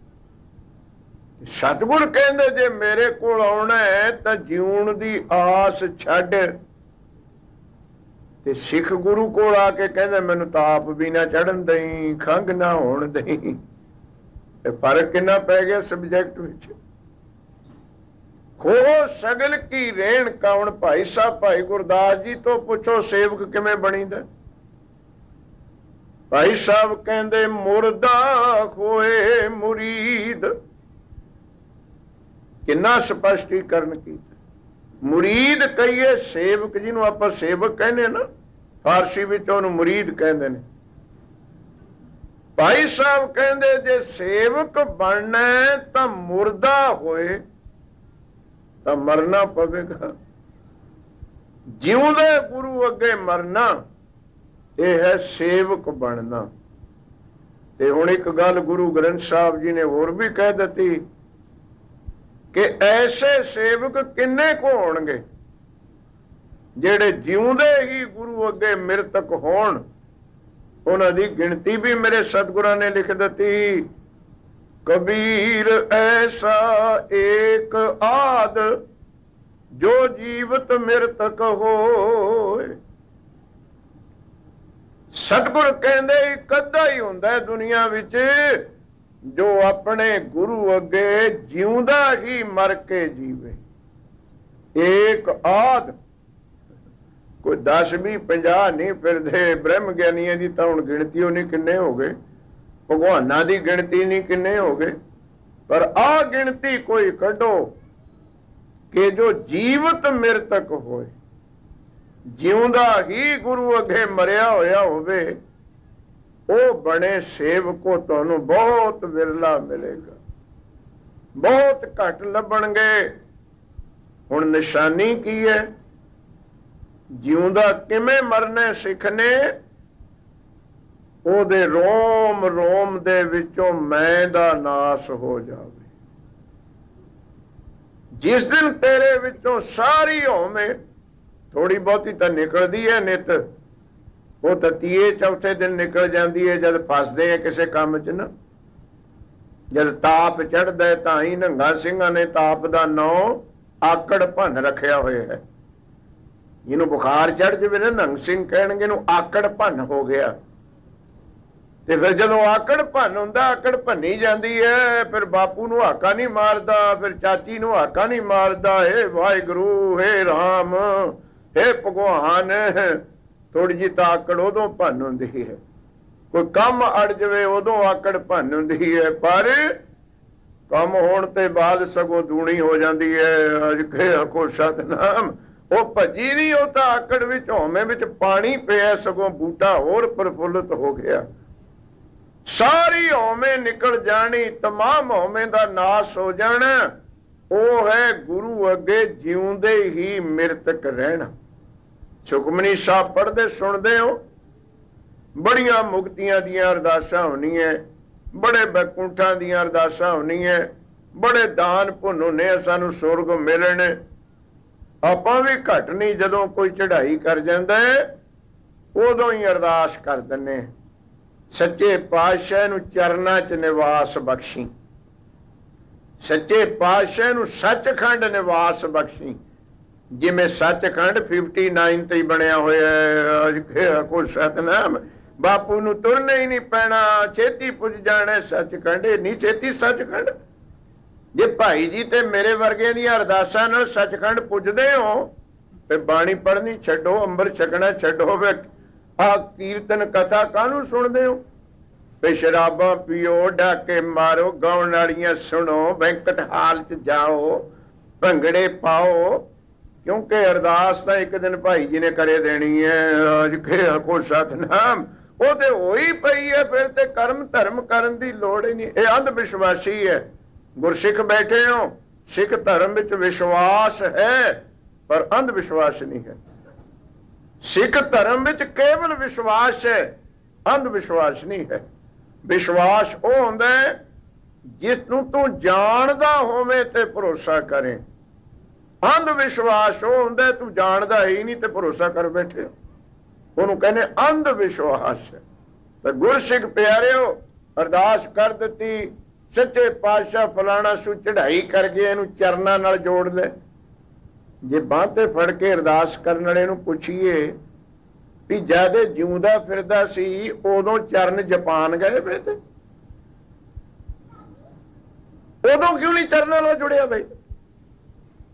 ਸਤਿਗੁਰ ਕਹਿੰਦੇ ਜੇ ਮੇਰੇ ਕੋਲ ਆਉਣਾ ਹੈ ਤਾਂ ਜਿਉਣ ਦੀ ਆਸ ਛੱਡ। ਤੇ ਸਿੱਖ ਗੁਰੂ ਕੋਲ ਆ ਕੇ ਕਹਿੰਦੇ ਮੈਨੂੰ ਤਾਪ ਵੀ ਨਾ ਚੜਨ ਦਈ, ਖੰਘ ਨਾ ਹੋਣ ਦਈ। ਇਹ ਫਰਕ ਕਿੰਨਾ ਪੈ ਗਿਆ ਸਬਜੈਕਟ ਵਿੱਚ। ਹੋ ਸਗਲ ਕੀ ਰੇਣ ਕਵਣ। ਭਾਈ ਸਾਹਿਬ ਭਾਈ ਗੁਰਦਾਸ ਜੀ ਤੋਂ ਪੁੱਛੋ ਸੇਵਕ ਕਿਵੇਂ ਬਣੀਦਾ। ਭਾਈ ਸਾਹਿਬ ਕਹਿੰਦੇ ਮੁਰਦਾ ਹੋਏ ਮੁਰੀਦ। ਕਿੰਨਾ ਸਪਸ਼ਟੀਕਰਨ ਕੀਤਾ। ਮੁਰੀਦ ਕਹੀਏ ਸੇਵਕ, ਜਿਹਨੂੰ ਆਪਾਂ ਸੇਵਕ ਕਹਿੰਦੇ ਨਾ, ਫਾਰਸੀ ਵਿੱਚ ਉਹਨੂੰ ਮੁਰੀਦ ਕਹਿੰਦੇ ਨੇ। ਭਾਈ ਸਾਹਿਬ ਕਹਿੰਦੇ ਜੇ ਸੇਵਕ ਬਣਨਾ ਤਾਂ ਮੁਰਦਾ ਹੋਏ ਤਾਂ ਮਰਨਾ ਪਵੇਗਾ। ਜਿਉਂਦੇ ਗੁਰੂ ਅੱਗੇ ਮਰਨਾ, ਇਹ ਹੈ ਸੇਵਕ ਬਣਨਾ। ਤੇ ਹੁਣ ਇੱਕ ਗੱਲ ਗੁਰੂ ਗ੍ਰੰਥ ਸਾਹਿਬ ਜੀ ਨੇ ਹੋਰ ਵੀ ਕਹਿ ਦਿੱਤੀ ਕਿ ਐਸੇ ਸੇਵਕ ਕਿੰਨੇ ਕੁ ਹੋਣਗੇ ਜਿਹੜੇ ਜਿਉਂਦੇ ਹੀ ਗੁਰੂ ਅੱਗੇ ਮਿਰਤਕ ਹੋਣ। ਉਹਨਾਂ ਦੀ ਗਿਣਤੀ ਵੀ ਮੇਰੇ ਸਤਿਗੁਰਾਂ ਨੇ ਲਿਖ ਦਿੱਤੀ। ਕਬੀਰ ਐਸਾ ਏਕ ਆਦ ਜੋ ਜੀਵਤ ਮਿਰਤਕ ਹੋਏ। ਸਤਿਗੁਰ ਕਹਿੰਦੇ ਇੱਕ ਅੱਧਾ ਹੀ ਹੁੰਦਾ ਦੁਨੀਆ ਵਿੱਚ ਜੋ ਆਪਣੇ ਗੁਰੂ ਅੱਗੇ ਜਿਉਂਦਾ ਹੀ ਮਰ ਕੇ ਜੀਵੇ। ਏਕ ਆਦ, ਕੋਈ ਦਸ ਵੀਹ ਪੰਜਾਹ ਨਹੀਂ ਫਿਰਦੇ। ਬ੍ਰਹਮ ਗਿਆਨੀਆਂ ਦੀ ਤਾਂ ਹੁਣ ਗਿਣਤੀ ਉਹ ਨਹੀਂ ਕਿੰਨੇ ਹੋ ਗਏ, ਭਗਵਾਨਾਂ ਦੀ ਗਿਣਤੀ ਨਹੀਂ ਕਿੰਨੇ ਹੋ ਗਏ, ਪਰ ਆਹ ਗਿਣਤੀ ਕੋਈ ਕੱਢੋ ਕਿ ਜੋ ਜੀਵਤ ਮਿਰਤਕ ਹੋਏ, ਜਿਉਂਦਾ ਹੀ ਗੁਰੂ ਅੱਗੇ ਮਰਿਆ ਹੋਇਆ ਹੋਵੇ, ਉਹ ਬਣੇ ਸੇਵਕੋ। ਤੁਹਾਨੂੰ ਬਹੁਤ ਵਿਰਲਾ ਮਿਲੇਗਾ, ਬਹੁਤ ਘੱਟ ਲੱਭਣਗੇ। ਹੁਣ ਨਿਸ਼ਾਨੀ ਕੀ ਹੈ? ਜਿਉਂਦਾ ਕਿਵੇਂ ਮਰਨੇ ਸਿੱਖਨੇ। ਉਹਦੇ ਰੋਮ ਰੋਮ ਦੇ ਵਿੱਚੋਂ ਮੈਂ ਦਾ ਨਾਸ ਹੋ ਜਾਵੇ। ਜਿਸ ਦਿਨ ਤੇਰੇ ਵਿੱਚੋਂ ਸਾਰੀ ਹਉਮੈ, ਥੋੜੀ ਬਹੁਤੀ ਤਾਂ ਨਿਕਲਦੀ ਹੈ ਨਿਤ, ਉਹ ਤਾਂ ਤੀਏ ਚੌਥੇ ਦਿਨ ਨਿਕਲ ਜਾਂਦੀ ਹੈ ਜਦ ਫਸਦੇ ਆ ਕਿਸੇ ਕੰਮ 'ਚ ਨਾ। ਜਦ ਤਾਪ ਚੜ੍ਹਦਾ ਤਾਂ ਹੀ ਨਿਹੰਗਾਂ ਸਿੰਘਾਂ ਨੇ ਤਾਪ ਦਾ ਨਾਂ ਆਕੜ ਭੰਨ ਰੱਖਿਆ ਹੋਇਆ ਹੈ। ਜਿਹਨੂੰ ਬੁਖਾਰ ਚੜ੍ਹ ਜਾਵੇ ਨਾ, ਨਿਹੰਗ ਸਿੰਘ ਕਹਿਣਗੇ ਇਹਨੂੰ ਆਕੜ ਭੰਨ ਹੋ ਗਿਆ। ਤੇ ਫਿਰ ਜਦੋਂ ਆਕੜ ਭੰਨ ਹੁੰਦਾ, ਆਕੜ ਭੰਨੀ ਜਾਂਦੀ ਹੈ, ਫਿਰ ਬਾਪੂ ਨੂੰ ਹਾਕਾ ਨਹੀਂ ਮਾਰਦਾ, ਫਿਰ ਚਾਚੀ ਨੂੰ ਹਾਕਾ ਨਹੀਂ ਮਾਰਦਾ। ਹੇ ਵਾਹਿਗੁਰੂ, ਹੇ ਰਾਮ, ਹੇ ਭਗਵਾਨ। ਥੋੜੀ ਜਿਹੀ ਤਾਂ ਆਕੜ ਉਦੋਂ ਭੰਨ ਹੁੰਦੀ ਹੈ। ਕੋਈ ਕੰਮ ਅੜ ਜਾਵੇ ਉਦੋਂ ਆਕੜ ਭੰਨ ਹੁੰਦੀ ਹੈ, ਪਰ ਕੰਮ ਹੋਣ ਤੇ ਬਾਅਦ ਸਗੋਂ ਦੂਣੀ ਹੋ ਜਾਂਦੀ ਹੈ। ਅਜ ਕੇ ਆਖੋ ਸਤਨਾਮ। ਉਹ ਭੱਜੀ ਨਹੀਂ, ਉਹ ਤਾਂ ਆਕੜ ਵਿੱਚ ਹਉਮੈ ਵਿੱਚ ਪਾਣੀ ਪਿਆ, ਸਗੋਂ ਬੂਟਾ ਹੋਰ ਪ੍ਰਫੁੱਲਤ ਹੋ ਗਿਆ। ਸਾਰੀ ਹਉਮੈ ਨਿਕਲ ਜਾਣੀ, ਤਮਾਮ ਹਉਮੈ ਦਾ ਨਾਸ ਹੋ ਜਾਣਾ। ਉਹ ਹੈ ਗੁਰੂ ਅੱਗੇ ਜਿਉਂਦੇ ਹੀ ਮਿਰਤਕ ਰਹਿਣਾ। ਸੁਖਮਨੀ ਸਾਹਿਬ ਪੜ੍ਹਦੇ ਸੁਣਦੇ ਹੋ, ਬੜੀਆਂ ਮੁਕਤੀਆਂ ਦੀਆਂ ਅਰਦਾਸਾਂ ਹੋਣੀਆਂ, ਬੜੇ ਬੈਕੁੰਠਾਂ ਦੀਆਂ ਅਰਦਾਸਾਂ ਹੋਣੀਆਂ, ਬੜੇ ਦਾਨ ਪੁੰਨ ਹੁੰਦੇ, ਸਾਨੂੰ ਸੁਰਗ ਮਿਲਣ। ਆਪਾਂ ਵੀ ਘੱਟ ਨਹੀਂ, ਜਦੋਂ ਕੋਈ ਚੜ੍ਹਾਈ ਕਰ ਜਾਂਦਾ ਉਦੋਂ ਹੀ ਅਰਦਾਸ ਕਰ ਦਿੰਦੇ, ਸੱਚੇ ਪਾਤਸ਼ਾਹ ਨੂੰ ਚਰਨਾਂ 'ਚ ਨਿਵਾਸ ਬਖਸ਼ੀ, ਸੱਚੇ ਪਾਤਸ਼ਾਹ ਨੂੰ ਸੱਚਖੰਡ ਨਿਵਾਸ ਬਖਸ਼ੀ। ਜਿਵੇਂ ਸੱਚਖੰਡ ਉਨਸठ ਤੇ ਹੀ ਬਣਿਆ ਹੋਇਆ ਹੈ। ਕੋਈ ਸਤਨਾਮ। ਬਾਪੂ ਨੂੰ ਤੁਰਨਾ ਹੀ ਨਹੀਂ ਪੈਣਾ, ਛੇਤੀ ਪੁੱਜ ਜਾਣਾ ਸੱਚਖੰਡ। ਇਹ ਨਹੀਂ ਛੇਤੀ ਸੱਚਖੰਡ। ਜੇ ਭਾਈ ਜੀ ਤੇ ਮੇਰੇ ਵਰਗੇ ਦੀਆਂ ਅਰਦਾਸਾਂ ਨਾਲ ਸੱਚਖੰਡ ਪੁੱਜਦੇ ਹੋ, ਤੇ ਬਾਣੀ ਪੜ੍ਹਨੀ ਛੱਡੋ, ਅੰਮ੍ਰਿਤ ਛਕਣਾ ਛੱਡੋ, ਵੇ ਆਹ ਕੀਰਤਨ ਕਥਾ ਕਾਹਨੂੰ ਸੁਣਦੇ ਹੋ? ਤੇ ਸ਼ਰਾਬਾਂ ਪੀਓ, ਡਾਕੇ ਮਾਰੋ, ਗਾਉਣ ਵਾਲੀਆਂ ਸੁਣੋ, ਬੈਂਕਟ ਹਾਲ 'ਚ ਜਾਓ, ਭੰਗੜੇ ਪਾਓ, ਕਿਉਂਕਿ ਅਰਦਾਸ ਤਾਂ ਇੱਕ ਦਿਨ ਭਾਈ ਜੀ ਨੇ ਕਰੇ ਦੇਣੀ ਹੈ। ਅੱਜ ਕੇ ਆਖੋ ਸਤਨਾਮ। ਉਹ ਤੇ ਹੋਈ ਪਈ ਹੈ, ਫਿਰ ਤੇ ਕਰਮ ਧਰਮ ਕਰਨ ਦੀ ਲੋੜ ਹੀ ਨਹੀਂ। ਇਹ ਅੰਧ ਵਿਸ਼ਵਾਸੀ ਹੈ। ਗੁਰਸਿੱਖ ਬੈਠੇ ਹੋ, ਸਿੱਖ ਧਰਮ ਵਿੱਚ ਵਿਸ਼ਵਾਸ ਹੈ, ਪਰ ਅੰਧ ਵਿਸ਼ਵਾਸ ਨਹੀਂ ਹੈ। ਸਿੱਖ ਧਰਮ ਵਿੱਚ ਕੇਵਲ ਵਿਸ਼ਵਾਸ ਹੈ, ਅੰਧ ਵਿਸ਼ਵਾਸ ਨਹੀਂ ਹੈ। ਵਿਸ਼ਵਾਸ ਉਹ ਹੁੰਦਾ ਜਿਸ ਨੂੰ ਤੂੰ ਜਾਣਦਾ ਹੋਵੇ ਤੇ ਭਰੋਸਾ ਕਰੇ। ਅੰਧ ਵਿਸ਼ਵਾਸ ਉਹ ਹੁੰਦਾ ਤੂੰ ਜਾਣਦਾ ਹੀ ਨਹੀਂ ਤੇ ਭਰੋਸਾ ਕਰ ਬੈਠੇ, ਉਹਨੂੰ ਕਹਿੰਦੇ ਅੰਧ ਵਿਸ਼ਵਾਸ। ਤੇ ਗੁਰਸਿੱਖ ਪਿਆਰਿਓ, ਅਰਦਾਸ ਕਰ ਦਿੱਤੀ, ਸੱਚੇ ਪਾਤਸ਼ਾਹ ਫਲਾਣਾ ਸੂ ਚੜ੍ਹਾਈ ਕਰ ਗਏ, ਇਹਨੂੰ ਚਰਨਾਂ ਨਾਲ ਜੋੜ ਲੈ। ਜੇ ਬਾਂਹ ਤੇ ਫੜ ਕੇ ਅਰਦਾਸ ਕਰਨ ਵਾਲੇ ਨੂੰ ਪੁੱਛੀਏ ਵੀ ਜਦ ਜਿਉਂਦਾ ਫਿਰਦਾ ਸੀ ਉਦੋਂ ਚਰਨ ਜਪਾਨ ਗਏ ਵੇ, ਤੇ ਉਦੋਂ ਕਿਉਂ ਨਹੀਂ ਚਰਨਾਂ ਨਾਲ ਜੁੜਿਆ ਬਈ?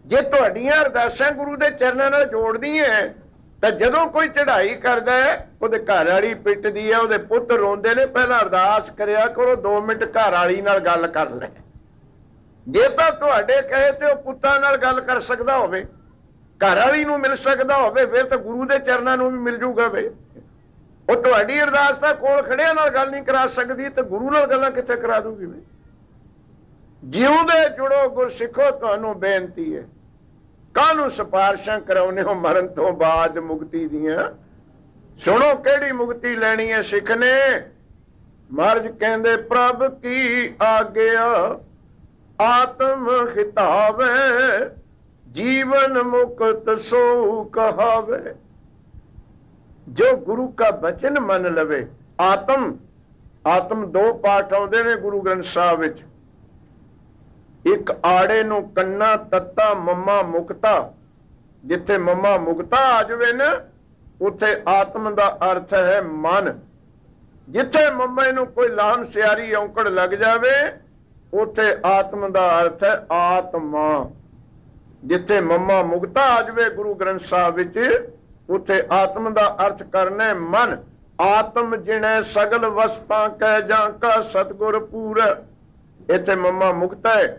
ਜੇ ਤੁਹਾਡੀਆਂ ਅਰਦਾਸਾਂ ਗੁਰੂ ਦੇ ਚਰਨਾਂ ਨਾਲ ਜੋੜਦੀਆਂ ਤਾਂ ਜਦੋਂ ਕੋਈ ਚੜ੍ਹਾਈ ਕਰਦਾ ਹੈ, ਉਹਦੇ ਘਰ ਵਾਲੀ ਪਿੱਟਦੀ ਹੈ, ਉਹਦੇ ਪੁੱਤ ਰੋਂਦੇ ਨੇ, ਪਹਿਲਾਂ ਅਰਦਾਸ ਕਰਿਆ ਕਰੋ, ਦੋ ਮਿੰਟ ਘਰ ਵਾਲੀ ਨਾਲ ਗੱਲ ਕਰ ਲੈ। ਜੇ ਤਾਂ ਤੁਹਾਡੇ ਕਹੇ ਤੇ ਉਹ ਪੁੱਤਾਂ ਨਾਲ ਗੱਲ ਕਰ ਸਕਦਾ ਹੋਵੇ, ਘਰ ਵਾਲੀ ਨੂੰ ਮਿਲ ਸਕਦਾ ਹੋਵੇ, ਫਿਰ ਤਾਂ ਗੁਰੂ ਦੇ ਚਰਨਾਂ ਨੂੰ ਵੀ ਮਿਲ ਜੂਗਾ। ਵੇ ਉਹ ਤੁਹਾਡੀ ਅਰਦਾਸ ਤਾਂ ਕੋਲ ਖੜਿਆਂ ਨਾਲ ਗੱਲ ਨਹੀਂ ਕਰਾ ਸਕਦੀ, ਤੇ ਗੁਰੂ ਨਾਲ ਗੱਲਾਂ ਕਿੱਥੇ ਕਰਾ ਦੂਗੀ। ਵੇ ਜਿਉਂਦੇ ਜੁੜੋ ਗੁਰਸਿੱਖੋ, ਤੁਹਾਨੂੰ ਬੇਨਤੀ ਹੈ, ਕਾਹਨੂੰ ਸਿਫਾਰਸ਼ਾਂ ਕਰਾਉਨੇ ਹੋ ਮਰਨ ਤੋਂ ਬਾਅਦ ਮੁਕਤੀ ਦੀਆਂ। ਸੁਣੋ ਕਿਹੜੀ ਮੁਕਤੀ ਲੈਣੀ ਹੈ ਸਿੱਖ ਨੇ। ਮਹਾਰਾਜ ਕਹਿੰਦੇ ਪ੍ਰਭ ਕੀ ਆਗਿਆ ਆਤਮ ਖਿਤਾਵੇ, ਜੀਵਨ ਮੁਕਤ ਸੋ ਕਹਾਵੇ। ਜੋ ਗੁਰੂ का ਬਚਨ ਮੰਨ ਲਵੇ। ਆਤਮ ਆਤਮ ਦੋ ਪਾਠ ਆਉਂਦੇ ਨੇ ਗੁਰੂ ਗ੍ਰੰਥ ਸਾਹਿਬ ਵਿੱਚ। ਇੱਕ ਆੜੇ ਨੂੰ ਕੰਨਾ ਤੱਤਾ ਮਮਾ ਮੁਕਤਾ। ਜਿੱਥੇ ਮਮਾ ਮੁਕਤਾ ਆ ਜਾਵੇ ਨਾ, ਉੱਥੇ ਆਤਮ ਦਾ ਅਰਥ ਹੈ ਮਨ। ਜਿੱਥੇ ਮਮੇ ਨੂੰ ਕੋਈ ਲਾਮ ਸਿਆਰੀ ਔਂਕੜ ਲੱਗ ਜਾਵੇ, ਉੱਥੇ ਆਤਮ ਦਾ ਅਰਥ ਹੈ ਆਤਮਾ। ਜਿੱਥੇ ਮਮਾ ਮੁਕਤਾ ਆ ਜਾਵੇ ਗੁਰੂ ਗ੍ਰੰਥ ਸਾਹਿਬ ਵਿੱਚ, ਉੱਥੇ ਆਤਮ ਦਾ ਅਰਥ ਕਰਨਾ ਮਨ। ਆਤਮ ਜਿਣੈ ਸਗਲ ਵਸਤਾਂ ਕਹਿ ਜਾਂ ਕਾ ਸਤਿਗੁਰ ਪੂਰ। ਇੱਥੇ ਮਮਾ ਮੁਕਤਾ ਹੈ।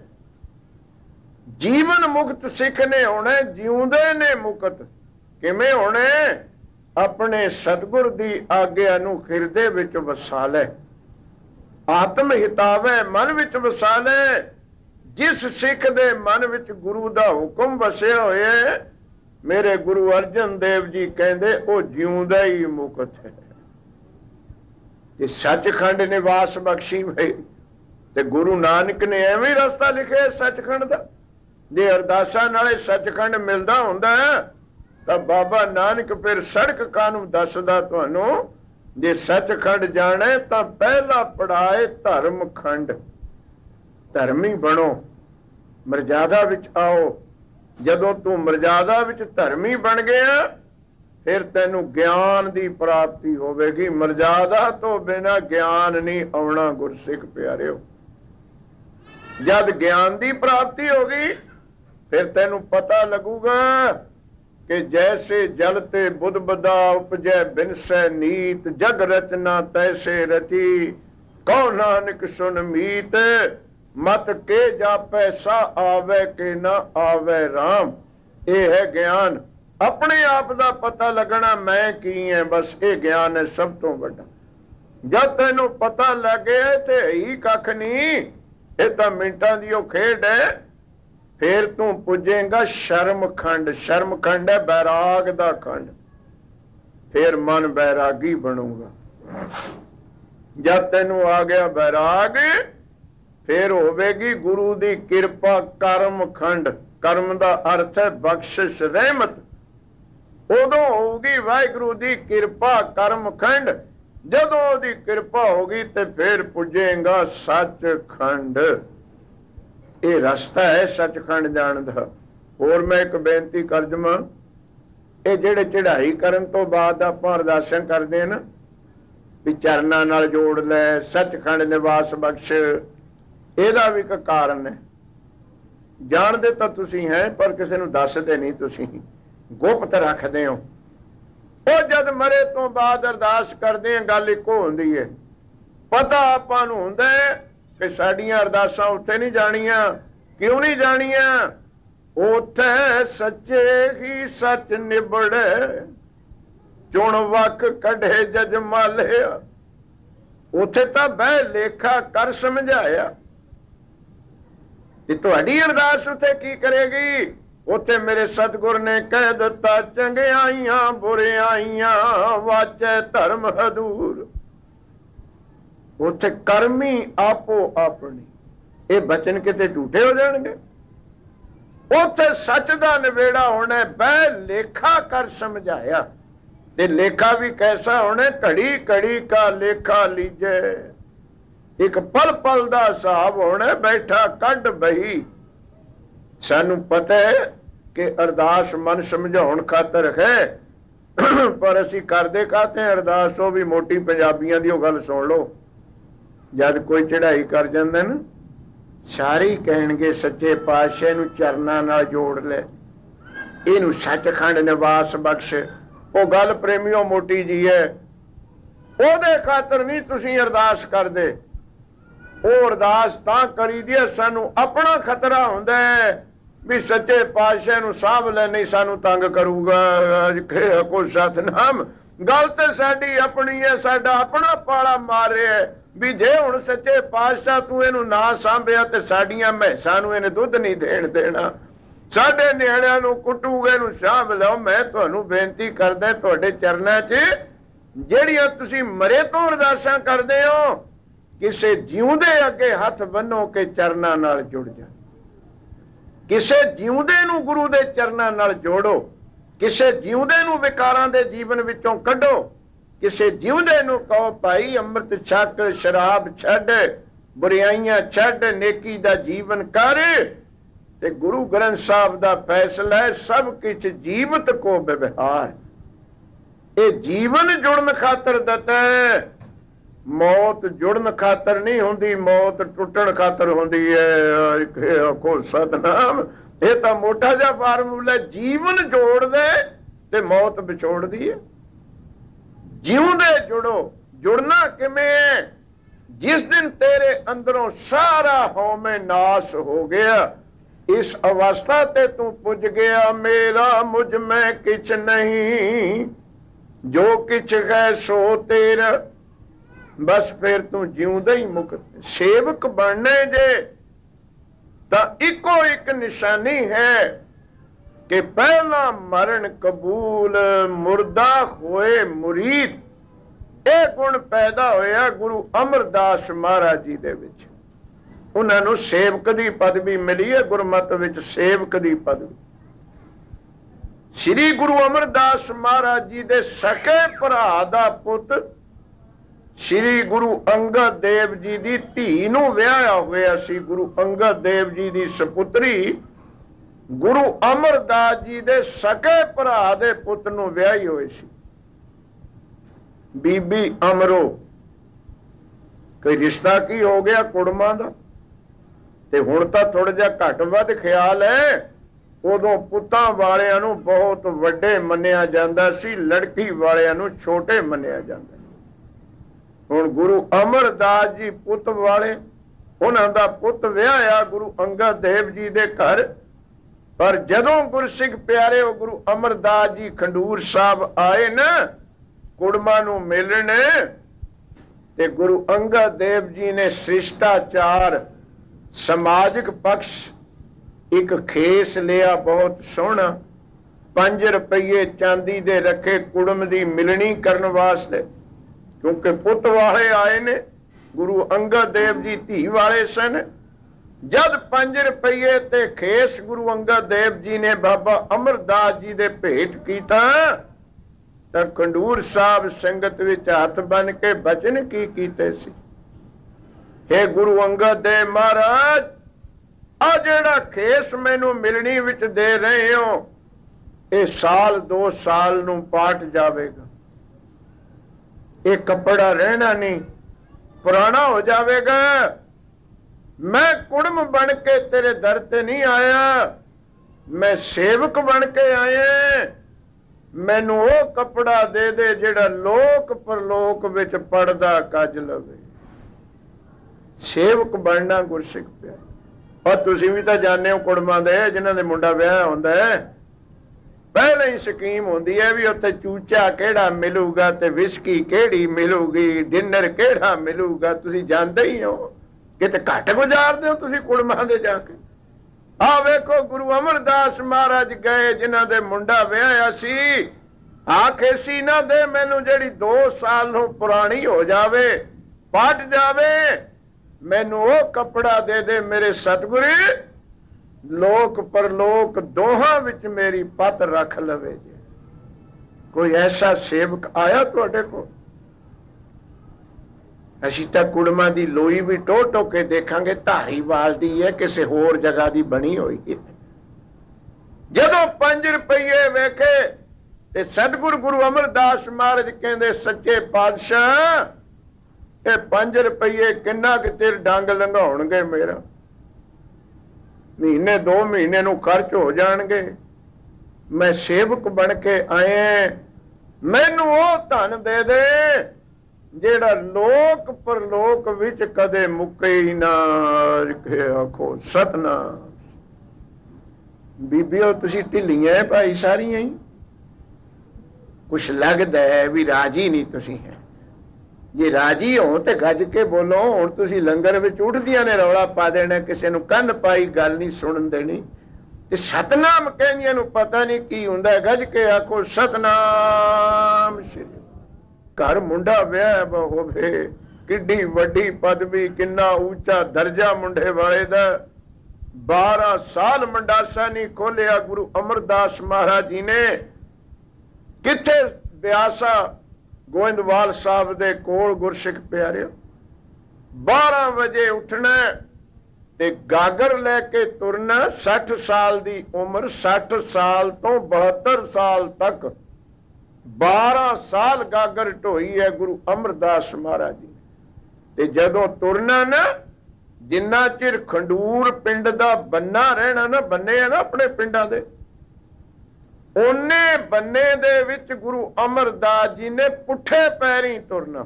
ਜੀਵਨ ਮੁਕਤ ਸਿੱਖ ਨੇ ਹੋਣਾ, ਜਿਉਂਦੇ ਨੇ ਮੁਕਤ। ਕਿਵੇਂ ਹੋਣੇ? ਆਪਣੇ ਸਤਿਗੁਰ ਦੀ ਆਗਿਆ ਨੂੰ ਹਿਰਦੇ ਵਿੱਚ ਵਸਾ ਲੈ। ਆਤਮ ਹਿਤਾਵੇ, ਮਨ ਵਿੱਚ ਵਸਾ ਲੈ। ਜਿਸ ਸਿੱਖ ਦੇ ਮਨ ਵਿੱਚ ਗੁਰੂ ਦਾ ਹੁਕਮ ਵਸਿਆ ਹੋਇਆ, ਮੇਰੇ ਗੁਰੂ ਅਰਜਨ ਦੇਵ ਜੀ ਕਹਿੰਦੇ ਉਹ ਜਿਉਂਦਾ ਹੀ ਮੁਕਤ ਹੈ। ਤੇ ਸੱਚਖੰਡ ਨਿਵਾਸ ਬਖਸ਼ੀ ਹੋਈ। ਤੇ ਗੁਰੂ ਨਾਨਕ ਨੇ ਐਵੇਂ ਰਸਤਾ ਲਿਖਿਆ ਸੱਚਖੰਡ ਦਾ। ਜੇ ਅਰਦਾਸਾਂ ਨਾਲੇ ਸੱਚਖੰਡ ਮਿਲਦਾ ਹੁੰਦਾ ਤਾਂ ਬਾਬਾ ਨਾਨਕ ਫਿਰ ਸੜਕ ਕਾਹਨੂੰ ਦੱਸਦਾ ਤੁਹਾਨੂੰ। ਜੇ ਸੱਚਖੰਡ ਜਾਣਾ ਤਾਂ ਪਹਿਲਾ ਪੜਾਏ ਧਰਮ ਖੰਡ। ਧਰਮੀ ਬਣੋ, ਮਰਜ਼ਾਦਾ ਵਿੱਚ ਆਓ। ਜਦੋਂ ਤੂੰ ਮਰਜ਼ਾਦਾ ਵਿੱਚ ਧਰਮੀ ਬਣ ਗਿਆ, ਫਿਰ ਤੈਨੂੰ ਗਿਆਨ ਦੀ ਪ੍ਰਾਪਤੀ ਹੋਵੇਗੀ। ਮਰਜ਼ਾਦਾ ਤੋਂ ਬਿਨਾਂ ਗਿਆਨ ਨਹੀਂ ਆਉਣਾ ਗੁਰਸਿੱਖ ਪਿਆਰਿਓ। ਜਦ ਗਿਆਨ ਦੀ ਪ੍ਰਾਪਤੀ ਹੋ ਗਈ, ਫਿਰ ਤੈਨੂੰ ਪਤਾ ਲੱਗੂਗਾ ਕਿ ਜੈਸੇ ਜਲ ਤੇ ਬੁੱਧ ਬਦਾ ਉਪਜੈ ਬਿਨਸੈ ਨੀਤ, ਜਗ ਰਚਨਾ ਤੈਸੇ ਰਚੀ ਕਉ ਨਾਨਕ ਸੁਨ ਮੀਤ। ਮਤ ਕੇ ਜਾਪੈ ਸਾ ਆਵੇ ਕਿ ਨਾ ਆਵੇ ਰਾਮ। ਇਹ ਹੈ ਗਿਆਨ। ਆਪਣੇ ਆਪ ਦਾ ਪਤਾ ਲੱਗਣਾ ਮੈਂ ਕੀ ਹੈ, ਬਸ ਇਹ ਗਿਆਨ ਹੈ ਸਭ ਤੋਂ ਵੱਡਾ। ਜਦ ਤੈਨੂੰ ਪਤਾ ਲੱਗੇ ਤੇ ਹੀ ਕੱਖ ਨਹੀਂ, ਇਹ ਤਾਂ ਮਿੰਟਾਂ ਦੀ ਉਹ ਖੇਡ ਹੈ। ਫਿਰ ਤੂੰ ਪੁੱਜੇਗਾ ਸ਼ਰਮ ਖੰਡ। ਸ਼ਰਮ ਖੰਡ ਹੈ ਬੈਰਾਗ ਦਾ ਖੰਡ। ਫਿਰ ਮਨ ਬੈਰਾਗੀ ਬਣੂਗਾ। ਜਦ ਤੈਨੂੰ ਆ ਗਿਆ ਬੈਰਾਗ, ਫਿਰ ਹੋਵੇਗੀ ਗੁਰੂ ਦੀ ਕਿਰਪਾ ਕਰਮ ਖੰਡ। ਕਰਮ ਦਾ ਅਰਥ ਹੈ ਬਖਸ਼ਿਸ਼, ਰਹਿਮਤ। ਉਦੋਂ ਹੋਊਗੀ ਵਾਹਿਗੁਰੂ ਦੀ ਕਿਰਪਾ ਕਰਮ ਖੰਡ। ਜਦੋਂ ਉਹਦੀ ਕਿਰਪਾ ਹੋਗੀ ਤੇ ਫਿਰ ਪੁੱਜੇਗਾ ਸੱਚਖੰਡ। ਇਹ ਰਸਤਾ ਹੈ ਸੱਚਖੰਡ ਜਾਣ ਦਾ। ਹੋਰ ਮੈਂ ਇੱਕ ਬੇਨਤੀ ਕਰ ਦੇਵਾਂ, ਇਹ ਜਿਹੜੇ ਚੜ੍ਹਾਈ ਕਰਨ ਤੋਂ ਬਾਅਦ ਆਪਾਂ ਅਰਦਾਸਾਂ ਕਰਦੇ ਹਾਂ ਨਾ ਵੀ ਚਰਨਾਂ ਨਾਲ ਜੋੜ ਲੈ, ਸੱਚਖੰਡ ਨਿਵਾਸ ਬਖਸ਼, ਇਹਦਾ ਵੀ ਇੱਕ ਕਾਰਨ ਹੈ। ਜਾਣਦੇ ਤਾਂ ਤੁਸੀਂ ਹੈ, ਪਰ ਕਿਸੇ ਨੂੰ ਦੱਸਦੇ ਨਹੀਂ, ਤੁਸੀਂ ਗੁਪਤ ਰੱਖਦੇ ਹੋ। ਉਹ ਜਦ ਮਰੇ ਤੋਂ ਬਾਅਦ ਅਰਦਾਸ ਕਰਦੇ ਆ, ਗੱਲ ਇੱਕੋ ਹੁੰਦੀ ਹੈ। ਪਤਾ ਆਪਾਂ ਨੂੰ ਹੁੰਦਾ ਕਿ ਸਾਡੀਆਂ ਅਰਦਾਸਾਂ ਉੱਥੇ ਨਹੀਂ ਜਾਣੀਆਂ। ਕਿਉਂ ਨਹੀਂ ਜਾਣੀਆਂ? ਉੱਥੇ ਸੱਚੇ ਹੀ ਸੱਚ ਨਿਬੜੇ, ਚੁਣ ਵਕ ਕੱਢੇ ਜਜ ਮਾਲਿਆ। ਉੱਥੇ ਤਾਂ ਬਹਿ ਲੇਖਾ ਕਰ ਸਮਝਾਇਆ। ਤੇ ਤੁਹਾਡੀ ਅਰਦਾਸ ਉੱਥੇ ਕੀ ਕਰੇਗੀ? ਉੱਥੇ ਮੇਰੇ ਸਤਿਗੁਰ ਨੇ ਕਹਿ ਦਿੱਤਾ, ਚੰਗਿਆਈਆਂ ਬੁਰਿਆਈਆਂ ਵਾਚੈ ਧਰਮ ਹਦੂਰ। ਉੱਥੇ ਕਰਮੀ ਆਪੋ ਆਪਣੀ। ਇਹ ਬਚਨ ਕਿਤੇ ਝੂਠੇ ਹੋ ਜਾਣਗੇ? ਉੱਥੇ ਸੱਚ ਦਾ ਨਿਬੇੜਾ ਹੋਣਾ। ਬਹਿ ਲੇਖਾ ਕਰ ਸਮਝਾਇਆ। ਤੇ ਲੇਖਾ ਵੀ ਕੈਸਾ ਹੋਣਾ? ਘੜੀ ਘੜੀ ਕਾ ਲੇਖਾ ਲੀਜੇ। ਇੱਕ ਪਲ ਪਲ ਦਾ ਹਿਸਾਬ ਹੋਣਾ। ਬੈਠਾ ਕੱਢ ਬਹੀ। ਸਾਨੂੰ ਪਤਾ ਹੈ ਕਿ ਅਰਦਾਸ ਮਨ ਸਮਝਾਉਣ ਖਾਤਰ ਹੈ, ਪਰ ਅਸੀਂ ਕਰਦੇ ਕਾਹਤੇ ਅਰਦਾਸ? ਉਹ ਵੀ ਮੋਟੀ ਪੰਜਾਬੀਆਂ ਦੀ ਉਹ ਗੱਲ ਸੁਣ ਲਓ। ਜਦ ਕੋਈ ਚੜ੍ਹਾਈ ਕਰ ਜਾਂਦਾ ਨਾ ਸਾਰੇ ਕਹਿਣਗੇ ਸੱਚੇ ਪਾਤਸ਼ਾਹ ਨੂੰ ਚਰਨਾਂ ਨਾਲ ਜੋੜ ਲੈ, ਇਹਨੂੰ ਸੱਚਖੰਡ ਨਿਵਾਸ ਬਖਸ਼। ਉਹ ਗੱਲ ਪ੍ਰੇਮੀਓ ਮੋਟੀ ਜੀ ਹੈ, ਉਹਦੇ ਖਾਤਰ ਨਹੀਂ ਤੁਸੀਂ ਅਰਦਾਸ ਕਰਦੇ। ਉਹ ਅਰਦਾਸ ਤਾਂ ਕਰੀਦੀ ਹੈ ਸਾਨੂੰ ਆਪਣਾ ਖਤਰਾ ਹੁੰਦਾ ਹੈ ਵੀ ਸੱਚੇ ਪਾਤਸ਼ਾਹ ਨੂੰ ਸਾਂਭ ਲੈ, ਨਹੀਂ ਸਾਨੂੰ ਤੰਗ ਕਰੂਗਾ। ਕੋਈ ਸਤਨਾਮ, ਗੱਲ ਤੇ ਸਾਡੀ ਆਪਣੀ ਹੈ, ਸਾਡਾ ਆਪਣਾ ਪਾਲਾ ਮਾਰ ਰਿਹਾ ਹੈ ਵੀ ਜੇ ਹੁਣ ਸੱਚੇ ਪਾਤਸ਼ਾਹ ਤੂੰ ਇਹਨੂੰ ਨਾ ਸਾਂਭਿਆ ਤੇ ਸਾਡੀਆਂ ਮੈਸਾਂ ਨੂੰ ਇਹਨੇ ਦੁੱਧ ਨਹੀਂ ਦੇਣ ਦੇਣਾ, ਸਾਡੇ ਨਿਆਣਿਆਂ ਨੂੰ ਕੁੱਟੂਗੇ, ਇਹਨੂੰ ਸਾਂਭ ਲਓ। ਮੈਂ ਤੁਹਾਨੂੰ ਬੇਨਤੀ ਕਰਦਾ ਤੁਹਾਡੇ ਚਰਨਾਂ 'ਚ ਜਿਹੜੀਆਂ ਤੁਸੀਂ ਮਰੇ ਤੋਂ ਅਰਦਾਸਾਂ ਕਰਦੇ ਹੋ, ਕਿਸੇ ਜਿਉਂਦੇ ਅੱਗੇ ਹੱਥ ਬੰਨੋ ਕੇ ਚਰਨਾਂ ਨਾਲ ਜੁੜ ਜਾ। ਕਿਸੇ ਜਿਉਂਦੇ ਨੂੰ ਗੁਰੂ ਦੇ ਚਰਨਾਂ ਨਾਲ ਜੋੜੋ, ਕਿਸੇ ਜਿਉਂਦੇ ਨੂੰ ਵਿਕਾਰਾਂ ਦੇ ਜੀਵਨ ਵਿੱਚੋਂ ਕੱਢੋ, ਕਿਸੇ ਜਿਉਂਦੇ ਨੂੰ ਕਹੋ ਭਾਈ ਅੰਮ੍ਰਿਤ ਛਕ, ਸ਼ਰਾਬ ਛੱਡ, ਬੁਰਾਈਆਂ ਛੱਡ, ਨੇਕੀ ਦਾ ਜੀਵਨ ਕਰ। ਤੇ ਗੁਰੂ ਗ੍ਰੰਥ ਸਾਹਿਬ ਦਾ ਫੈਸਲਾ ਹੈ ਸਭ ਕੁਛ ਜੀਵਤ ਕੋ ਵਿਵਹਾਰ। ਇਹ ਜੀਵਨ ਜੁੜਨ ਖਾਤਰ ਦਿੱਤਾ ਹੈ, ਮੌਤ ਜੁੜਨ ਖਾਤਰ ਨਹੀਂ ਹੁੰਦੀ, ਮੌਤ ਟੁੱਟਣ ਖਾਤਰ ਹੁੰਦੀ ਹੈ। ਕੋ ਸਤਨਾਮ, ਇਹ ਤਾਂ ਮੋਟਾ ਜਿਹਾ ਫਾਰਮੂਲਾ, ਜੀਵਨ ਜੋੜਦੇ ਤੇ ਮੌਤ ਵਿਛੋੜਦੀ ਹੈ। ਜਿਉਂਦੇ ਜੁੜੋ। ਜੁੜਨਾ ਕਿਵੇਂ ਹੈ? ਜਿਸ ਦਿਨ ਤੇਰੇ ਅੰਦਰੋਂ ਸਾਰਾ ਹਉਮੈ ਨਾਸ ਹੋ ਗਿਆ, ਇਸ ਅਵਸਥਾ ਤੇ ਤੂੰ ਪੁੱਜ ਗਿਆ ਮੇਰਾ ਮੁਝ ਮੈਂ ਕਿਛ ਨਹੀਂ, ਜੋ ਕਿਛ ਹੈ ਸੋ ਤੇਰਾ। ਬਸ ਫਿਰ ਤੂੰ ਜਿਉਂਦਾ ਹੀ ਮੁਕਤ। ਸੇਵਕ ਬਣਨੇ ਜੇ ਤਾਂ ਇੱਕੋ ਇੱਕ ਨਿਸ਼ਾਨੀ ਹੈ ਕਿ ਪਹਿਲਾ ਮਰਨ ਕਬੂਲ, ਮੁਰਦਾ ਹੋਏ ਮੁਰੀਦ। ਇਹ ਗੁਣ ਪੈਦਾ ਹੋਇਆ ਗੁਰੂ ਅਮਰਦਾਸ ਮਹਾਰਾਜ ਜੀ ਦੇ ਵਿੱਚ। ਉਹਨਾਂ ਨੂੰ ਸੇਵਕ ਦੀ ਪਦਵੀ ਮਿਲੀ ਹੈ, ਗੁਰਮਤਿ ਵਿੱਚ ਸੇਵਕ ਦੀ ਪਦਵੀ। ਸ੍ਰੀ ਗੁਰੂ ਅਮਰਦਾਸ ਮਹਾਰਾਜ ਜੀ ਦੇ ਸਕੇ ਭਰਾ ਦਾ ਪੁੱਤ ਸ੍ਰੀ ਗੁਰੂ ਅੰਗਦ ਦੇਵ ਜੀ ਦੀ ਧੀ ਨੂੰ ਵਿਆਹਿਆ ਹੋਇਆ ਸੀ। ਗੁਰੂ ਅੰਗਦ ਦੇਵ ਜੀ ਦੀ ਸਪੁੱਤਰੀ ਗੁਰੂ ਅਮਰਦਾਸ ਜੀ ਦੇ ਸਕੇ ਭਰਾ ਦੇ ਪੁੱਤ ਨੂੰ ਵਿਆਹੀ ਹੋਈ ਸੀ, ਬੀਬੀ ਅਮਰੋ। ਕੋਈ ਰਿਸ਼ਤਾ ਕੀ ਹੋ ਗਿਆ ਕੁੜਮਾਂ ਦਾ, ਤੇ ਹੁਣ ਤਾਂ ਥੋੜਾ ਜਿਹਾ ਘੱਟ ਵੱਧ ਖਿਆਲ ਹੈ। ਉਦੋਂ ਪੁੱਤਾਂ ਵਾਲਿਆਂ ਨੂੰ ਬਹੁਤ ਵੱਡੇ ਮੰਨਿਆ ਜਾਂਦਾ ਸੀ, ਲੜਕੀ ਵਾਲਿਆਂ ਨੂੰ ਛੋਟੇ ਮੰਨਿਆ ਜਾਂਦਾ ਸੀ। ਹੁਣ ਗੁਰੂ ਅਮਰਦਾਸ ਜੀ ਪੁੱਤ ਵਾਲੇ, ਉਹਨਾਂ ਦਾ ਪੁੱਤ ਵਿਆਹਿਆ ਗੁਰੂ ਅੰਗਦ ਦੇਵ ਜੀ ਦੇ ਘਰ। ਪਰ ਜਦੋਂ ਗੁਰਸਿੱਖ ਪਿਆਰੇ ਉਹ ਗੁਰੂ ਅਮਰਦਾਸ ਜੀ ਖੰਡੂਰ ਸਾਹਿਬ ਆਏ ਨਾ ਕੁੜਮਾਂ ਨੂੰ ਮਿਲਣ, ਤੇ ਗੁਰੂ ਅੰਗਦ ਦੇਵ ਜੀ ਨੇ ਸ਼ਿਸ਼ਟਾਚਾਰ, ਸਮਾਜਿਕ ਪਕਸ਼ ਇੱਕ ਖੇਸ ਲਿਆ ਬਹੁਤ ਸੋਹਣਾ, ਪੰਜ ਰੁਪਈਏ ਚਾਂਦੀ ਦੇ ਰੱਖੇ ਕੁੜਮ ਦੀ ਮਿਲਣੀ ਕਰਨ ਵਾਸਤੇ, ਕਿਉਂਕਿ ਪੁੱਤ ਵਾਲੇ ਆਏ ਨੇ। ਗੁਰੂ ਅੰਗਦ ਦੇਵ ਜੀ ਧੀ ਵਾਲੇ ਸਨ। ਜਦ ਪੰਜ ਰੁਪਈਏ ਤੇ ਖੇਸ ਗੁਰੂ ਅੰਗਦ ਦੇਵ ਜੀ ਨੇ ਬਾਬਾ ਅਮਰਦਾਸ ਜੀ ਦੇ ਭੇਟ ਕੀਤਾ ਤਾਂ ਖੰਡੂਰ ਸਾਹਿਬ ਸੰਗਤ ਵਿੱਚ ਹੱਥ ਬੰਨ ਕੇ ਬਚਨ ਕੀ ਕੀਤੇ ਸੀ, ਹੇ ਗੁਰੂ ਅੰਗਦ ਦੇਵ ਮਹਾਰਾਜ, ਆ ਜਿਹੜਾ ਖੇਸ ਮੈਨੂੰ ਮਿਲਣੀ ਵਿੱਚ ਦੇ ਰਹੇ ਹੋ, ਇਹ ਸਾਲ ਦੋ ਸਾਲ ਨੂੰ ਪਾਟ ਜਾਵੇਗਾ, ਇਹ ਕੱਪੜਾ ਰਹਿਣਾ ਨਹੀਂ, ਪੁਰਾਣਾ ਹੋ ਜਾਵੇਗਾ। ਮੈਂ ਕੁੜਮ ਬਣ ਕੇ ਤੇਰੇ ਦਰ ਤੇ ਨਹੀਂ ਆਇਆ, ਮੈਂ ਸੇਵਕ ਬਣ ਕੇ ਆਇਆ। ਮੈਨੂੰ ਉਹ ਕੱਪੜਾ ਦੇ ਦੇ ਜਿਹੜਾ ਲੋਕ ਪਰਲੋਕ ਵਿੱਚ ਪੜਦਾ ਕੱਜ ਲਵੇ। ਸੇਵਕ ਬਣਨਾ ਗੁਰਸਿੱਖ ਪਿਆ। ਔਰ ਤੁਸੀਂ ਵੀ ਤਾਂ ਜਾਣਦੇ ਹੋ ਕੁੜਮਾਂ ਦੇ ਜਿਨ੍ਹਾਂ ਦੇ ਮੁੰਡਾ ਵਿਆਹ ਹੁੰਦਾ ਹੈ, ਪਹਿਲਾਂ ਹੀ ਸਕੀਮ ਹੁੰਦੀ ਹੈ ਵੀ ਉੱਥੇ ਚੂਚਾ ਕਿਹੜਾ ਮਿਲੂਗਾ ਤੇ ਵਿਸਕੀ ਕਿਹੜੀ ਮਿਲੂਗੀ, ਡਿਨਰ ਕਿਹੜਾ ਮਿਲੂਗਾ। ਤੁਸੀਂ ਜਾਣਦੇ ਹੀ ਹੋ, ਕਿਤੇ ਘੱਟ ਗੁਜ਼ਾਰਦੇ ਹੋ ਤੁਸੀਂ ਕੁੜਮਾਂ ਦੇ ਜਾ ਕੇ। ਆਹ ਵੇਖੋ ਗੁਰੂ ਅਮਰਦਾਸ ਮਹਾਰਾਜ ਗਏ ਜਿਨ੍ਹਾਂ ਦੇ ਮੁੰਡਾ ਵਿਆਹਿਆ ਸੀ, ਆਖੇ ਸੀ ਨਾ ਦੇ ਮੈਨੂੰ ਜਿਹੜੀ ਦੋ ਸਾਲ ਨੂੰ ਪੁਰਾਣੀ ਹੋ ਜਾਵੇ, ਪਟ ਜਾਵੇ, ਮੈਨੂੰ ਉਹ ਕੱਪੜਾ ਦੇ ਦੇ ਮੇਰੇ ਸਤਿਗੁਰੂ, ਲੋਕ ਪਰਲੋਕ ਦੋਹਾਂ ਵਿੱਚ ਮੇਰੀ ਪੱਤ ਰੱਖ ਲਵੇ। ਜੇ ਕੋਈ ਐਸਾ ਸੇਵਕ ਆਇਆ ਤੁਹਾਡੇ ਕੋਲ, ਅਸੀਂ ਤਾਂ ਕੁੜਮਾਂ ਦੀ ਲੋਈ ਵੀ ਟੋ ਟੋ ਕੇ ਦੇਖਾਂਗੇ ਧਾਰੀਵਾਲ ਦੀ ਹੈ, ਕਿਸੇ ਹੋਰ ਜਗ੍ਹਾ ਦੀ ਬਣੀ ਹੋਈ ਹੈ। ਜਦੋਂ ਪੰਜ ਰੁਪਈਏ ਵੇਖੇ ਤੇ ਸਤਿਗੁਰੂ ਗੁਰੂ ਅਮਰਦਾਸ ਮਹਾਰਾਜ ਕਹਿੰਦੇ ਸੱਚੇ ਪਾਤਸ਼ਾਹ, ਇਹ ਪੰਜ ਰੁਪਈਏ ਕਿੰਨਾ ਕੁ ਚਿਰ ਡੰਗ ਲੰਘਾਉਣਗੇ ਮੇਰਾ। ਮਹੀਨੇ ਦੋ ਮਹੀਨੇ ਨੂੰ ਖਰਚ ਹੋ ਜਾਣਗੇ। ਮੈਂ ਸੇਵਕ ਬਣ ਕੇ ਆਇਆ, ਮੈਨੂੰ ਉਹ ਧਨ ਦੇ ਦੇ ਜਿਹੜਾ ਲੋਕ ਪਰਲੋਕ ਵਿੱਚ ਕਦੇ ਮੁੱਕੇ ਹੀ ਨਾ। ਆਖੋ ਸਤਨਾਮ। ਬੀਬੀਓ ਤੁਸੀਂ ਢਿੱਲੀਆਂ ਭਾਈ ਸਾਰੀਆਂ ਹੀ, ਕੁਛ ਲੱਗਦਾ ਹੈ ਵੀ ਰਾਜੀ ਨਹੀਂ ਤੁਸੀਂ ਹੈ। ਜੇ ਰਾਜੀ ਹੋ ਤੇ ਗੱਜ ਕੇ ਬੋਲੋ। ਹੁਣ ਤੁਸੀਂ ਲੰਗਰ ਵਿੱਚ ਉੱਠਦੀਆਂ ਨੇ ਰੌਲਾ ਪਾ ਦੇਣਾ, ਕਿਸੇ ਨੂੰ ਕੰਨ ਪਾਈ ਗੱਲ ਨਹੀਂ ਸੁਣਨ ਦੇਣੀ। ਤੇ ਸਤਨਾਮ ਕਹਿੰਦੀਆਂ ਨੂੰ ਪਤਾ ਨਹੀਂ ਕੀ ਹੁੰਦਾ। ਗੱਜ ਕੇ ਆਖੋ ਸਤਨਾਮ ਸ਼੍ਰੀ। ਘਰ ਮੁੰਡਾ ਵਿਆਹ ਹੋਵੇ, ਕਿੱਡੀ ਵੱਡੀ ਪਦਵੀ, ਕਿੰਨਾ ਉੱਚਾ ਦਰਜਾ ਮੁੰਡੇ ਵਾਲੇ ਦਾ। ਬਾਰਾਂ ਸਾਲ ਮੰਡਾਸਾ ਨਹੀਂ ਖੋਲਿਆ ਗੁਰੂ ਅਮਰਦਾਸ ਮਹਾਰਾਜ ਜੀ ਨੇ। ਕਿੱਥੇ ਬਿਆਸਾ ਗੋਇੰਦਵਾਲ ਸਾਹਿਬ ਦੇ ਕੋਲ ਗੁਰਸਿੱਖ ਪਿਆਰਿਓ। ਬਾਰਾਂ ਵਜੇ ਉੱਠਣਾ ਤੇ ਗਾਗਰ ਲੈ ਕੇ ਤੁਰਨਾ। ਸੱਠ ਸਾਲ ਦੀ ਉਮਰ, ਸੱਠ ਸਾਲ ਤੋਂ ਬਹੱਤਰ ਸਾਲ ਤੱਕ ਬਾਰਾਂ ਸਾਲ ਗਾਗਰ ਢੋਈ ਹੈ ਗੁਰੂ ਅਮਰਦਾਸ ਮਹਾਰਾਜ ਜੀ। ਤੇ ਜਦੋਂ ਤੁਰਨਾ ਨਾ, ਜਿੰਨਾ ਚਿਰ ਖੰਡੂਰ ਪਿੰਡ ਦਾ ਬੰਨਾ ਰਹਿਣਾ ਨਾ, ਬੰਨੇ ਆ ਨਾ ਆਪਣੇ ਪਿੰਡਾਂ ਦੇ, ਉਹਨੇ ਬੰਨੇ ਦੇ ਵਿੱਚ ਗੁਰੂ ਅਮਰਦਾਸ ਜੀ ਨੇ ਪੁੱਠੇ ਪੈਰੀਂ ਤੁਰਨਾ।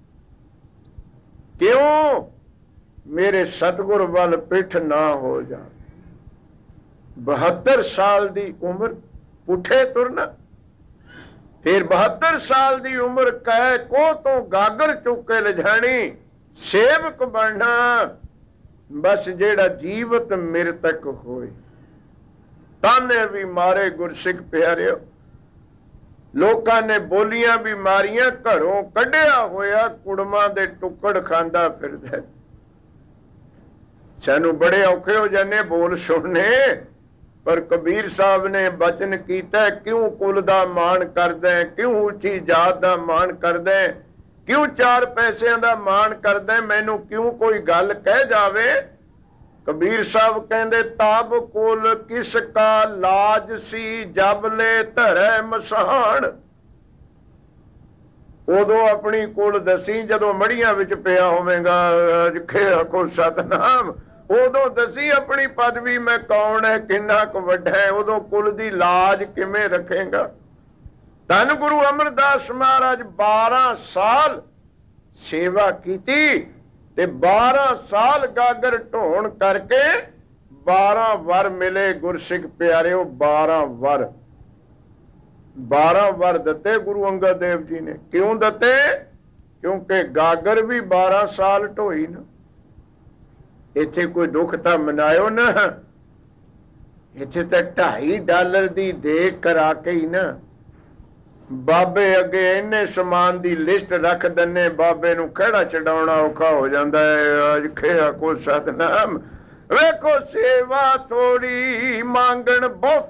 ਕਿਉਂ? ਮੇਰੇ ਸਤਿਗੁਰ ਵੱਲ ਪਿੱਠ ਨਾ ਹੋ ਜਾ। ਬਹੱਤਰ ਸਾਲ ਦੀ ਉਮਰ ਪੁੱਠੇ ਤੁਰਨਾ। ਫਿਰ ਬਹੱਤਰ ਸਾਲ ਦੀ ਉਮਰ ਕਹਿ ਕੋ ਤੋਂ ਗਾਗਰ ਚੁੱਕ ਕੇ ਲਿਜਾਣੀ, ਸੇਵਕ ਬਣਨਾ। ਬਸ ਜਿਹੜਾ ਜੀਵਤ ਮਿਰਤਕ ਹੋਏ। ਤਾਨੇ ਵੀ ਮਾਰੇ ਗੁਰਸਿੱਖ ਪਿਆਰਿਓ। ਲੋਕਾਂ ਨੇ ਬੋਲੀਆਂ ਵੀ ਮਾਰੀਆਂ। ਘਰੋਂ ਕੱਢਿਆ ਹੋਇਆ ਕੁੜਮਾਂ ਦੇ ਟੁੱਕੜ ਖਾਂਦਾ ਫਿਰਦਾ। ਸਾਨੂੰ ਬੜੇ ਔਖੇ ਹੋ ਜਾਂਦੇ ਬੋਲ ਸੁਣਨੇ। ਪਰ ਕਬੀਰ ਸਾਹਿਬ ਨੇ ਬਚਨ ਕੀਤਾ, ਕਿਉਂ ਕੁਲ ਦਾ ਮਾਣ ਕਰਦਾ, ਕਿਉਂ ਉੱਚੀ ਜਾਤ ਦਾ ਮਾਣ ਕਰਦਾ, ਕਿਉਂ ਚਾਰ ਪੈਸਿਆਂ ਦਾ ਮਾਣ ਕਰਦਾ, ਮੈਨੂੰ ਕਿਉਂ ਕੋਈ ਗੱਲ ਕਹਿ ਜਾਵੇ। ਕਬੀਰ ਸਾਹਿਬ ਕਹਿੰਦੇ, ਤਾਬ ਕੁਲ ਕਿਸ ਕਾ ਲਾਜ ਸੀ, ਜਬ ਲੈ ਧਰੈ ਮਸਾਣ। ਉਦੋਂ ਆਪਣੀ ਕੁਲ ਦਸੀ ਜਦੋਂ ਮੜੀਆਂ ਵਿੱਚ ਪਿਆ ਹੋਵੇਗਾ। ਆਖੋ ਸਤਨਾਮ। ਉਦੋਂ ਦਸੀ ਆਪਣੀ ਪਦਵੀ, ਮੈਂ ਕੌਣ ਹੈ, ਕਿੰਨਾ ਕੁ ਵੱਡਾ ਹੈ। ਉਦੋਂ ਕੁਲ ਦੀ ਲਾਜ ਕਿਵੇਂ ਰੱਖੇਗਾ। ਧੰਨ ਗੁਰੂ ਅਮਰਦਾਸ ਮਹਾਰਾਜ ਬਾਰਾਂ ਸਾਲ ਸੇਵਾ ਕੀਤੀ ਤੇ ਬਾਰਾਂ ਸਾਲ ਗਾਗਰ ਢੋਣ ਕਰਕੇ ਬਾਰਾਂ ਵਰ ਮਿਲੇ ਗੁਰਸਿੱਖ ਪਿਆਰਿਓ। ਬਾਰਾਂ ਵਰ ਬਾਰਾਂ ਵਰ ਦਿੱਤੇ ਗੁਰੂ ਅੰਗਦ ਦੇਵ ਜੀ ਨੇ। ਕਿਉਂ ਦਿੱਤੇ? ਕਿਉਂਕਿ ਗਾਗਰ ਵੀ ਬਾਰਾਂ ਸਾਲ ਢੋਈ ਨਾ। ਇੱਥੇ ਕੋਈ ਦੁੱਖ ਤਾਂ ਮਨਾਇਓ ਨਾ। ਇੱਥੇ ਤਾਂ ਢਾਈ ਡਾਲਰ ਦੀ ਦੇਖ ਕਰਾ ਕੇ ਹੀ ਨਾ ਬਾਬੇ ਅੱਗੇ ਇੰਨੇ ਸਮਾਨ ਦੀ ਲਿਸਟ ਰੱਖ ਦਿੰਨੇ, ਬਾਬੇ ਨੂੰ ਖਹਿੜਾ ਚੜਾਉਣਾ ਔਖਾ ਹੋ ਜਾਂਦਾ ਹੈ। ਅੱਜ ਖੇਆ ਕੋ ਸਤਨਾਮ। ਵੇਖੋ ਸੇਵਾ ਥੋੜੀ ਮੰਗਣ ਬਹੁਤ।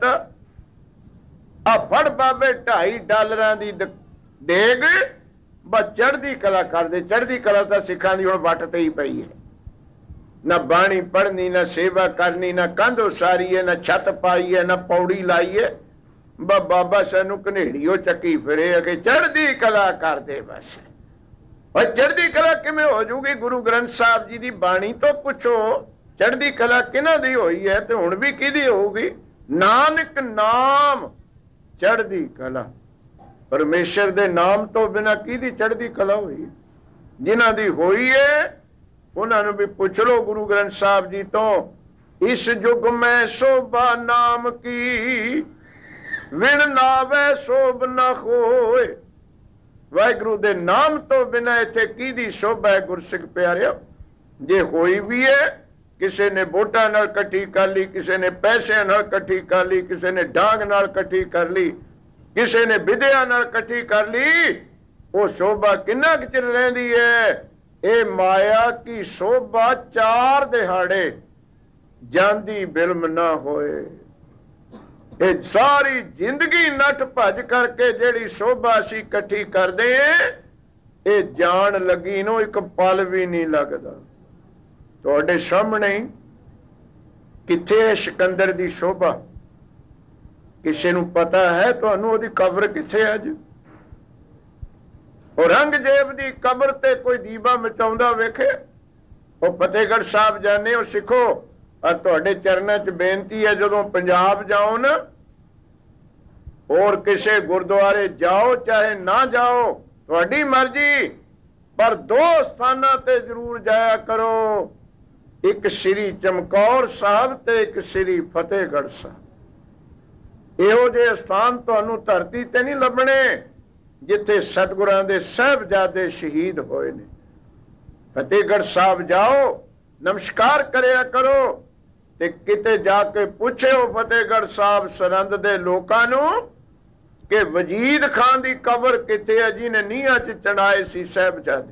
ਆ ਫੜ ਬਾਬੇ ਢਾਈ ਡਾਲਰਾਂ ਦੀ ਦੇਗ, ਬਸ ਚੜ੍ਹਦੀ ਕਲਾ ਕਰਦੇ। ਚੜ੍ਹਦੀ ਕਲਾ ਤਾਂ ਸਿੱਖਾਂ ਦੀ ਹੁਣ ਵੱਟ ਤੇ ਹੀ ਪਈ ਹੈ। ਨਾ ਬਾਣੀ ਪੜ੍ਹਨੀ, ਨਾ ਸੇਵਾ ਕਰਨੀ, ਨਾ ਕੰਧ ਉਸਾਰੀ ਹੈ, ਨਾ ਛੱਤ ਪਾਈ ਹੈ, ਨਾ ਪੌੜੀ ਲਾਈ ਹੈ। ਬਾਬਾ ਸਾਨੂੰ ਘਨੇੜੀਓ ਚੱਕੀ ਫਿਰੇ ਕਿ ਚੜ੍ਹਦੀ ਕਲਾ ਕਰਦੇ। ਬਸ ਪਰ ਚੜ੍ਹਦੀ ਕਲਾ ਕਿਵੇਂ ਹੋ ਜੂਗੀ? ਗੁਰੂ ਗ੍ਰੰਥ ਸਾਹਿਬ ਜੀ ਦੀ ਬਾਣੀ ਤੋਂ ਪੁੱਛੋ, ਚੜ੍ਹਦੀ ਕਲਾ ਕਿਹਨਾਂ ਦੀ ਹੋਈ ਹੈ ਤੇ ਹੁਣ ਵੀ ਕਿਹਦੀ ਹੋਊਗੀ? ਨਾਨਕ ਨਾਮ ਚੜ੍ਹਦੀ ਕਲਾ। ਪਰਮੇਸ਼ਰ ਦੇ ਨਾਮ ਤੋਂ ਬਿਨਾਂ ਕਿਹਦੀ ਚੜ੍ਹਦੀ ਕਲਾ ਹੋਈ? ਜਿਨ੍ਹਾਂ ਦੀ ਹੋਈ ਹੈ ਉਹਨਾਂ ਨੂੰ ਵੀ ਪੁੱਛ ਲੋ ਗੁਰੂ ਗ੍ਰੰਥ ਸਾਹਿਬ ਜੀ ਤੋਂ। ਇਸ ਯੁੱਗ ਮੈਂ ਸੋਭਾ ਨਾਮ ਕੀ, ਵਿਣ ਨਾਵੇ ਸੋਭ ਨਾ ਹੋਏ। ਵਾਹਿਗੁਰੂ ਦੇ ਨਾਮ ਤੋਂ ਬਿਨਾਂ ਇੱਥੇ ਕਿਹਦੀ ਸ਼ੋਭਾ ਹੈ ਗੁਰਸਿੱਖ ਪਿਆਰਿਓ? ਜੇ ਹੋਈ ਵੀ ਹੈ, ਕਿਸੇ ਨੇ ਵੋਟਾਂ ਨਾਲ ਇਕੱਠੀ ਕਰ ਲਈ, ਕਿਸੇ ਨੇ ਪੈਸਿਆਂ ਨਾਲ ਇਕੱਠੀ ਕਰ ਲਈ, ਕਿਸੇ ਨੇ ਡਾਂਗ ਨਾਲ ਇਕੱਠੀ ਕਰ ਲਈ, ਕਿਸੇ ਨੇ ਵਿਦਿਆ ਨਾਲ ਇਕੱਠੀ ਕਰ ਲਈ। ਉਹ ਸ਼ੋਭਾ ਕਿੰਨਾ ਕੁ ਚਿਰ ਰਹਿੰਦੀ ਹੈ? ਇਹ ਮਾਇਆ ਕੀ ਸ਼ੋਭਾ ਚਾਰ ਦਿਹਾੜੇ ਜਾਂਦੀ ਬਿਲਮ ਨਾ ਹੋਏ। ਇਹ ਸਾਰੀ ਜ਼ਿੰਦਗੀ ਨੱਠ ਭੱਜ ਕਰਕੇ ਜਿਹੜੀ ਸ਼ੋਭਾ ਅਸੀਂ ਇਕੱਠੀ ਕਰਦੇ ਹਾਂ, ਇਹ ਜਾਣ ਲੱਗੀ ਨੂੰ ਇੱਕ ਪਲ ਵੀ ਨਹੀਂ ਲੱਗਦਾ। ਤੁਹਾਡੇ ਸਾਹਮਣੇ ਕਿੱਥੇ ਹੈ ਸਿਕੰਦਰ ਦੀ ਸ਼ੋਭਾ? ਕਿਸੇ ਨੂੰ ਪਤਾ ਹੈ ਤੁਹਾਨੂੰ ਉਹਦੀ ਕਬਰ ਕਿੱਥੇ ਹੈ ਅੱਜ? ਔਰੰਗਜ਼ੇਬ ਦੀ ਕਬਰ ਤੇ ਕੋਈ ਦੀਵਾ ਮਚਾਉਂਦਾ ਵੇਖੇ? ਉਹ ਫਤਿਹਗੜ੍ਹ ਸਾਹਿਬ ਜਾਣੇ, ਉਹ ਸਿੱਖੋ ਆ ਤੁਹਾਡੇ ਚਰਨਾਂ 'ਚ ਬੇਨਤੀ ਹੈ, ਜਦੋਂ ਪੰਜਾਬ ਜਾਓ ਨਾ, ਹੋਰ ਕਿਸੇ ਗੁਰਦੁਆਰੇ ਜਾਓ ਚਾਹੇ ਨਾ ਜਾਓ, ਤੁਹਾਡੀ ਮਰਜ਼ੀ, ਪਰ ਦੋ ਸਥਾਨਾਂ ਤੇ ਜ਼ਰੂਰ ਜਾਇਆ ਕਰੋ, ਇੱਕ ਸ੍ਰੀ ਚਮਕੌਰ ਸਾਹਿਬ ਤੇ ਇੱਕ ਸ੍ਰੀ ਫਤਿਹਗੜ੍ਹ ਸਾਹਿਬ। ਇਹੋ ਜਿਹੇ ਸਥਾਨ ਤੁਹਾਨੂੰ ਧਰਤੀ ਤੇ ਨਹੀਂ ਲੱਭਣੇ ਜਿੱਥੇ ਸਤਿਗੁਰਾਂ ਦੇ ਸਾਹਿਬਜ਼ਾਦੇ ਸ਼ਹੀਦ ਹੋਏ ਨੇ। ਫਤਿਹਗੜ੍ਹ ਸਾਹਿਬ ਜਾਓ, ਨਮਸਕਾਰ ਕਰਿਆ ਕਰੋ, ਤੇ ਕਿਤੇ ਜਾ ਕੇ ਪੁੱਛਿਓ ਫਤਿਹਗੜ੍ਹ ਸਾਹਿਬ ਸਰਹੰਦ ਦੇ ਲੋਕਾਂ ਨੂੰ ਕਿ ਵਜੀਦ ਖਾਨ ਦੀ ਕਬਰ ਕਿੱਥੇ ਹੈ ਜਿਹਨੇ ਨੀਹਾਂ 'ਚ ਚੜਾਏ ਸੀ ਸਾਹਿਬਜ਼ਾਦੇ।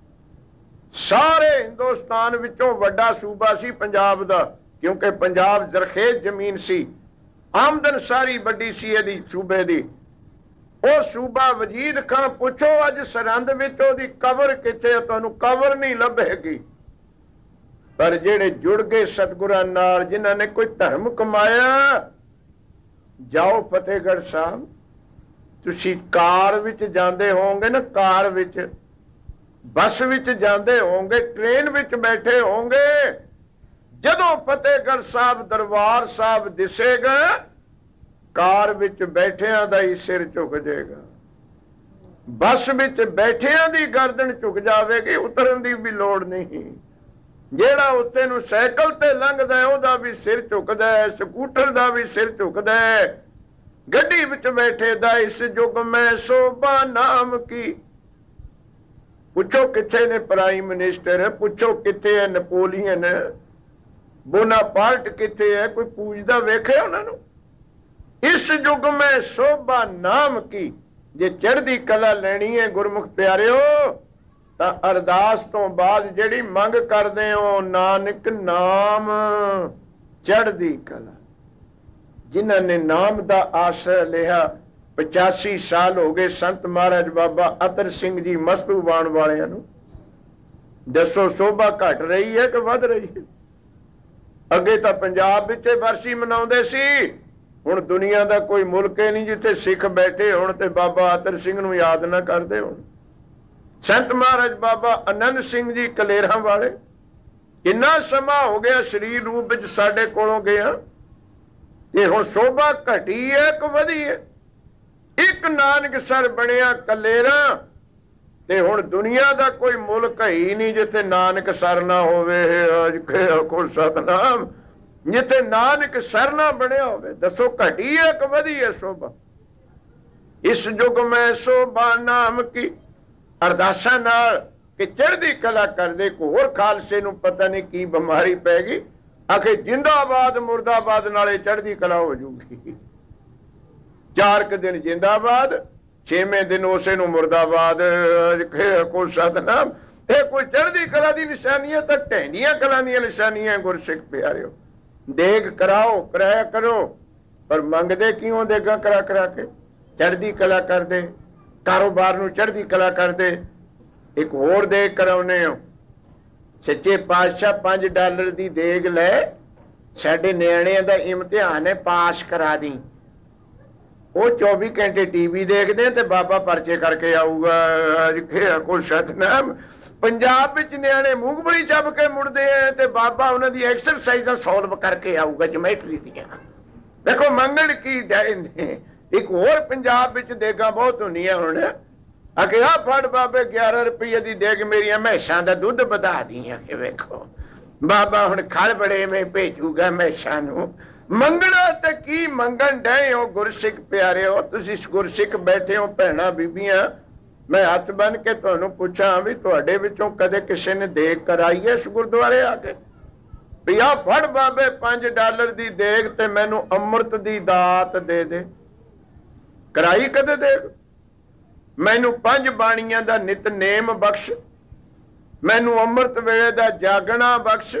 ਸਾਰੇ ਹਿੰਦੁਸਤਾਨ ਵਿੱਚੋਂ ਵੱਡਾ ਸੂਬਾ ਸੀ ਪੰਜਾਬ ਦਾ, ਕਿਉਂਕਿ ਪੰਜਾਬ ਜ਼ਰਖੇਜ਼ ਜ਼ਮੀਨ ਸੀ, ਆਮਦਨ ਸਾਰੀ ਵੱਡੀ ਸੀ ਇਹਦੀ ਸੂਬੇ ਦੀ। ਉਹ ਸੂਬਾ ਵਜੀਦ ਖਾਨ ਪੁੱਛੋ ਅੱਜ ਸਰਹੰਦ ਵਿੱਚ ਉਹਦੀ ਕਬਰ ਕਿੱਥੇ, ਤੁਹਾਨੂੰ ਕਬਰ ਨਹੀਂ ਲੱਭੇਗੀ। ਪਰ ਜਿਹੜੇ ਜੁੜ ਗਏ ਸਤਿਗੁਰਾਂ ਨਾਲ, ਜਿਨ੍ਹਾਂ ਨੇ ਕੋਈ ਧਰਮ ਕਮਾਇਆ, ਜਾਓ ਫਤਿਹਗੜ੍ਹ ਸਾਹਿਬ। ਤੁਸੀਂ ਕਾਰ ਵਿੱਚ ਜਾਂਦੇ ਹੋਵੋਗੇ ਨਾ, ਕਾਰ ਵਿੱਚ, ਬੱਸ ਵਿੱਚ ਜਾਂਦੇ ਹੋਵੋਗੇ, ਟ੍ਰੇਨ ਵਿੱਚ ਬੈਠੇ ਹੋਵੋਗੇ, ਜਦੋਂ ਫਤਿਹਗੜ੍ਹ ਸਾਹਿਬ ਦਰਬਾਰ ਸਾਹਿਬ ਦਿਸੇਗਾ, ਕਾਰ ਵਿੱਚ ਬੈਠਿਆਂ ਦਾ ਹੀ ਸਿਰ ਝੁਕ ਜਾਏਗਾ, ਬੱਸ ਵਿੱਚ ਬੈਠਿਆਂ ਦੀ ਗਰਦਨ ਝੁਕ ਜਾਵੇਗੀ, ਉਤਰਨ ਦੀ ਵੀ ਲੋੜ ਨਹੀਂ। ਜਿਹੜਾ ਉੱਤੇ ਨੂੰ ਸਾਈਕਲ ਤੇ ਲੰਘਦਾ ਉਹਦਾ ਵੀ ਸਿਰ ਝੁਕਦਾ ਹੈ, ਸਕੂਟਰ ਦਾ ਵੀ ਸਿਰ ਝੁਕਦਾ ਹੈ, ਗੱਡੀ ਵਿੱਚ ਬੈਠੇ ਦਾ ਇਸ ਯੁੱਗ ਮੈਂ ਸੋਭਾ ਨਾਮ ਕੀ। ਪੁੱਛੋ ਕਿੱਥੇ ਨੇ ਪ੍ਰਾਈਮ ਮਿਨਿਸਟਰ, ਪੁੱਛੋ ਕਿੱਥੇ ਹੈ ਨੈਪੋਲੀਅਨ, ਬੋਨਾਪਾਰਟ ਕਿੱਥੇ ਹੈ, ਕੋਈ ਪੂਜਦਾ ਵੇਖਿਆ ਉਹਨਾਂ ਨੂੰ? ਇਸ ਯੁੱਗ ਮੈਂ ਸੋਭਾ ਨਾਮ ਕੀ। ਜੇ ਚੜ੍ਹਦੀ ਕਲਾ ਲੈਣੀ ਹੈ ਗੁਰਮੁਖ ਪਿਆਰਿਓ, ਤਾਂ ਅਰਦਾਸ ਤੋਂ ਬਾਅਦ ਜਿਹੜੀ ਮੰਗ ਕਰਦੇ ਹੋ, ਨਾਨਕ ਨਾਮ ਚੜ੍ਹਦੀ ਕਲਾ। ਜਿਨ੍ਹਾਂ ਨੇ ਨਾਮ ਦਾ ਆਸਰਾ ਲਿਆ, ਪਚਾਸੀ ਸਾਲ ਹੋ ਗਏ ਸੰਤ ਮਹਾਰਾਜ ਬਾਬਾ ਅਤਰ ਸਿੰਘ ਜੀ ਮਸਤੂਬਾਣ ਵਾਲਿਆਂ ਨੂੰ, ਦੱਸੋ ਸੋਭਾ ਘਟ ਰਹੀ ਹੈ ਕਿ ਵੱਧ ਰਹੀ ਹੈ? ਅੱਗੇ ਤਾਂ ਪੰਜਾਬ ਵਿੱਚ ਵਰਸੀ ਮਨਾਉਂਦੇ ਸੀ, ਹੁਣ ਦੁਨੀਆ ਦਾ ਕੋਈ ਮੁਲਕ ਹੀ ਨਹੀਂ ਜਿੱਥੇ ਸਿੱਖ ਬੈਠੇ ਹੋਣ ਤੇ ਬਾਬਾ ਅਤਰ ਸਿੰਘ ਨੂੰ ਯਾਦ ਨਾ ਕਰਦੇ ਹੋਣ। ਸੰਤ ਮਹਾਰਾਜ ਬਾਬਾ ਆਨੰਦ ਸਿੰਘ ਜੀ ਕਲੇਰਾਂ ਵਾਲੇ, ਕਿੰਨਾ ਸਮਾਂ ਹੋ ਗਿਆ ਸਰੀਰ ਰੂਪ ਵਿੱਚ ਸਾਡੇ ਕੋਲੋਂ ਗਿਆ, ਇਹ ਹੁਣ ਸੋਭਾ ਘਟੀ ਹੈ ਕਿ ਵਧੀ ਹੈ? ਇੱਕ ਨਾਨਕਸਰ ਬਣਿਆ ਕਲੇਰਾਂ, ਤੇ ਹੁਣ ਦੁਨੀਆ ਦਾ ਕੋਈ ਮੁਲਕ ਹੀ ਨਹੀਂ ਜਿੱਥੇ ਨਾਨਕਸਰ ਨਾ ਹੋਵੇ। ਅੱਜ ਕੋ ਸਤਨਾਮ, ਜਿੱਥੇ ਨਾਨਕਸਰ ਨਾ ਬਣਿਆ ਹੋਵੇ। ਦੱਸੋ ਘਟੀ ਹੈ ਕਿ ਵਧੀ ਹੈ ਸੋਭਾ? ਇਸ ਯੁੱਗ ਮੈਂ ਸੋਭਾ ਨਾਮ ਕੀ। ਅਰਦਾਸਾਂ ਨਾਲ ਕਿ ਚੜ੍ਹਦੀ ਕਲਾ ਕਰਦੇ, ਕੋ ਹੋਰ ਖਾਲਸੇ ਨੂੰ ਪਤਾ ਨਹੀਂ ਕੀ ਬਿਮਾਰੀ ਪੈ ਗਈ, ਆਖੇ ਜਿੰਦਾਬਾਦ ਮੁਰਦਾਬਾਦ ਨਾਲੇ ਚੜ੍ਹਦੀ ਕਲਾ ਹੋ ਜੂਗੀ। ਚਾਰ ਕੁ ਦਿਨ ਜਿੰਦਾਬਾਦ, ਛੇਵੇਂ ਦਿਨ ਉਸੇ ਨੂੰ ਮੁਰਦਾਬਾਦ। ਕੋ ਸਤਨਾਮ, ਇਹ ਕੋਈ ਚੜ੍ਹਦੀ ਕਲਾ ਦੀ ਨਿਸ਼ਾਨੀਆਂ ਤਾਂ ਢਹਿੰਦੀਆਂ ਕਲਾ ਦੀਆਂ ਨਿਸ਼ਾਨੀਆਂ। ਗੁਰਸਿੱਖ ਪਿਆਰਿਓ, ਦੇਗ ਕਰਾਓ, ਕਰਾਇਆ ਕਰੋ, ਪਰ ਮੰਗਦੇ ਕਿਉਂ ਦੇਗਾ ਕਰਾ ਕਰਾ ਕੇ? ਚੜ੍ਹਦੀ ਕਲਾ ਕਰਦੇ, ਕਾਰੋਬਾਰ ਨੂੰ ਚੜ੍ਹਦੀ ਕਲਾ ਕਰਦੇ। ਇੱਕ ਹੋਰ ਦੇਗ ਕਰਾਉਨੇ ਹੋ, ਸੱਚੇ ਪਾਤਸ਼ਾਹ ਪੰਜ ਡਾਲਰ ਦੀ ਦੇਗ ਲੈ, ਸਾਡੇ ਨਿਆਣਿਆਂ ਦਾ ਇਮਤਿਹਾਨ ਹੈ, ਪਾਸ ਕਰਾ ਦੀ। ਉਹ ਚੌਵੀ ਘੰਟੇ ਟੀਵੀ ਦੇਖਦੇ ਤੇ ਬਾਬਾ ਪਰਚੇ ਕਰਕੇ ਆਊਗਾ। ਕੋਈ ਸਤਨਾਮ, ਪੰਜਾਬ ਵਿੱਚ ਨਿਆਣੇ ਮੂੰਗਫਲੀ ਚੱਬ ਕੇ ਮੁੜਦੇ ਆ ਤੇ ਬਾਬਾ ਉਹਨਾਂ ਦੀ ਐਕਸਰਸਾਈਜ਼ਾਂ ਸੋਲਵ ਕਰਕੇ ਆਊਗਾ ਜਮੈਟਰੀ ਦੀਆਂ। ਦੇਖੋ ਮੰਗਣ ਕੀ ਡਾਏ ਨੇ। ਇੱਕ ਹੋਰ ਪੰਜਾਬ ਵਿੱਚ ਦੇਗਾਂ ਬਹੁਤ ਹੁੰਦੀਆਂ ਹੁਣ, ਆਖੇ ਆ ਫੜ ਬਾਬੇ ਗਿਆਰਾਂ ਰੁਪਈਏ ਦੀ ਦੇਗ ਮੇਰੀਆਂ ਮੈਸਾਂ ਦਾ ਦੁੱਧ ਵਧਾ ਦੀਆਂ। ਕਿ ਵੇਖੋ ਬਾਬਾ ਹੁਣ ਖਲ ਬੜੇ ਮੈਂ ਭੇਜੂਗਾ ਮੈਸਾਂ ਨੂੰ। ਮੰਗਣਾ ਤੇ ਕੀ ਮੰਗਣ ਡਏ ਹੋ ਗੁਰਸਿੱਖ ਪਿਆਰਿਓ? ਤੁਸੀਂ ਗੁਰਸਿੱਖ ਬੈਠੇ ਹੋ ਭੈਣਾਂ ਬੀਬੀਆਂ, ਮੈਂ ਹੱਥ ਬੰਨ ਕੇ ਤੁਹਾਨੂੰ ਪੁੱਛਾਂ ਵੀ ਤੁਹਾਡੇ ਵਿੱਚੋਂ ਕਦੇ ਕਿਸੇ ਨੇ ਦੇਗ ਕਰਾਈ ਹੈ ਇਸ ਗੁਰਦੁਆਰੇ ਆ ਕੇ? ਵੀ ਆ ਫੜ ਬਾਬੇ ਪੰਜ ਡਾਲਰ ਦੀ ਦੇਗ ਤੇ ਮੈਨੂੰ ਅੰਮ੍ਰਿਤ ਦੀ ਦਾਤ ਦੇ ਦੇ। ਕਰਾਈ ਕਦੇ ਦੇਗ? ਮੈਨੂੰ ਪੰਜ ਬਾਣੀਆਂ ਦਾ ਨਿਤਨੇਮ ਬਖਸ਼, ਮੈਨੂੰ ਅੰਮ੍ਰਿਤ ਵੇਲੇ ਦਾ ਜਾਗਣਾ ਬਖਸ਼,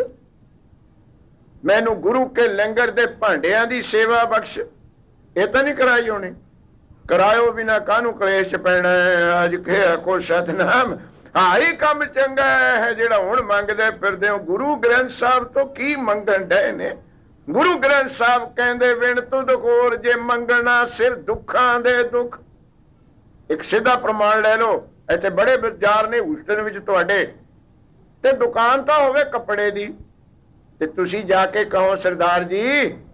ਮੈਨੂੰ ਗੁਰੂ ਕੇ ਲੰਗਰ ਦੇ ਭਾਂਡਿਆਂ ਦੀ ਸੇਵਾ ਬਖਸ਼। ਇਹ ਤਾਂ ਨਹੀਂ ਕਰਾਈ ਹੋਣੀ? ਕਰਾਇਓ ਬਿਨਾ ਕਾਹਨੂੰ ਕਲੇਸ਼ ਪੈਣਾ? ਅੱਜ ਕੋ ਸਤਨਾਮ, ਆਹੀ ਕੰਮ ਚੰਗਾ ਹੈ ਜਿਹੜਾ ਹੁਣ ਮੰਗਦੇ ਫਿਰਦੇ ਹੋ। ਗੁਰੂ ਗ੍ਰੰਥ ਸਾਹਿਬ ਤੋਂ ਕੀ ਮੰਗਣ ਡਏ ਨੇ? ਗੁਰੂ ਗ੍ਰੰਥ ਸਾਹਿਬ ਕਹਿੰਦੇ ਵਿਣ ਤੁਧ ਹੋਰ ਜੇ ਮੰਗਣਾ ਸਿਰ ਦੁੱਖਾਂ ਦੇ ਦੁੱਖ। ਇੱਕ ਸਿੱਧਾ ਪ੍ਰਮਾਣ ਲੈ ਲਓ, ਇੱਥੇ ਬੜੇ ਬਾਜ਼ਾਰ ਨੇ ਹੂਸਟਨ ਵਿੱਚ ਤੁਹਾਡੇ, ਤੇ ਦੁਕਾਨ ਤਾਂ ਹੋਵੇ ਕੱਪੜੇ ਦੀ, ਤੇ ਤੁਸੀਂ ਜਾ ਕੇ ਕਹੋ ਸਰਦਾਰ ਜੀ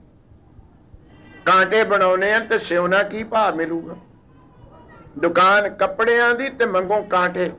ਕਾਂਟੇ ਬਣਾਉਣੇ ਆ ਤੇ ਸਿਉਣਾ ਕੀ ਭਾਅ ਮਿਲੂਗਾ। ਦੁਕਾਨ ਕੱਪੜਿਆਂ ਦੀ ਤੇ ਮੰਗੋ ਕਾਂਟੇ,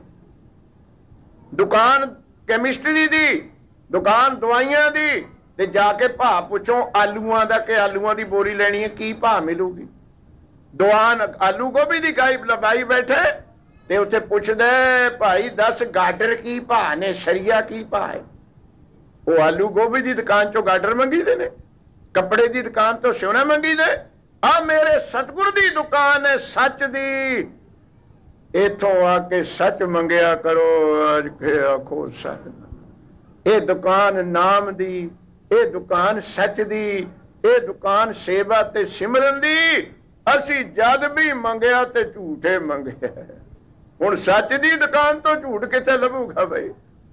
ਦੁਕਾਨ ਕੈਮਿਸਟਰੀ ਦੀ, ਦੁਕਾਨ ਦਵਾਈਆਂ ਦੀ, ਤੇ ਜਾ ਕੇ ਭਾਅ ਪੁੱਛੋ ਆਲੂਆਂ ਦਾ ਕਿ ਆਲੂਆਂ ਦੀ ਬੋਰੀ ਲੈਣੀ ਹੈ ਕੀ ਭਾਅ ਮਿਲੂਗੀ। ਦੁਕਾਨ ਆਲੂ ਗੋਭੀ ਦੀ ਗਾਈ ਲਵਾਈ ਬੈਠੇ ਤੇ ਉੱਥੇ ਪੁੱਛਦੇ ਭਾਈ ਦਸ ਗਾਡਰ ਕੀ ਭਾਅ ਨੇ, ਸਰੀਆ ਕੀ ਭਾਅ ਹੈ। ਉਹ ਆਲੂ ਗੋਭੀ ਦੀ ਦੁਕਾਨ ਚੋਂ ਗਾਡਰ ਮੰਗੀਦੇ ਨੇ, ਕੱਪੜੇ ਦੀ ਦੁਕਾਨ ਤੋਂ ਸਿਉਣਾ ਮੰਗੀਦੇ। ਆ ਮੇਰੇ ਸਤਿਗੁਰ ਦੀ ਦੁਕਾਨ ਹੈ ਸੱਚ ਦੀ, ਇਥੋਂ ਆ ਕੇ ਸੱਚ ਮੰਗਿਆ ਕਰੋ। ਅੱਜ ਆਖੋ ਸੱਚ, ਇਹ ਦੁਕਾਨ ਨਾਮ ਦੀ, ਇਹ ਦੁਕਾਨ ਸੱਚ ਦੀ, ਇਹ ਦੁਕਾਨ ਸੇਵਾ ਤੇ ਸਿਮਰਨ ਦੀ। ਅਸੀਂ ਜਦ ਵੀ ਮੰਗਿਆ ਤੇ ਝੂਠੇ ਮੰਗਿਆ। ਹੁਣ ਸੱਚ ਦੀ ਦੁਕਾਨ ਤੋਂ ਝੂਠ ਕਿੱਥੇ ਲੱਭੂਗਾ ਬਈ।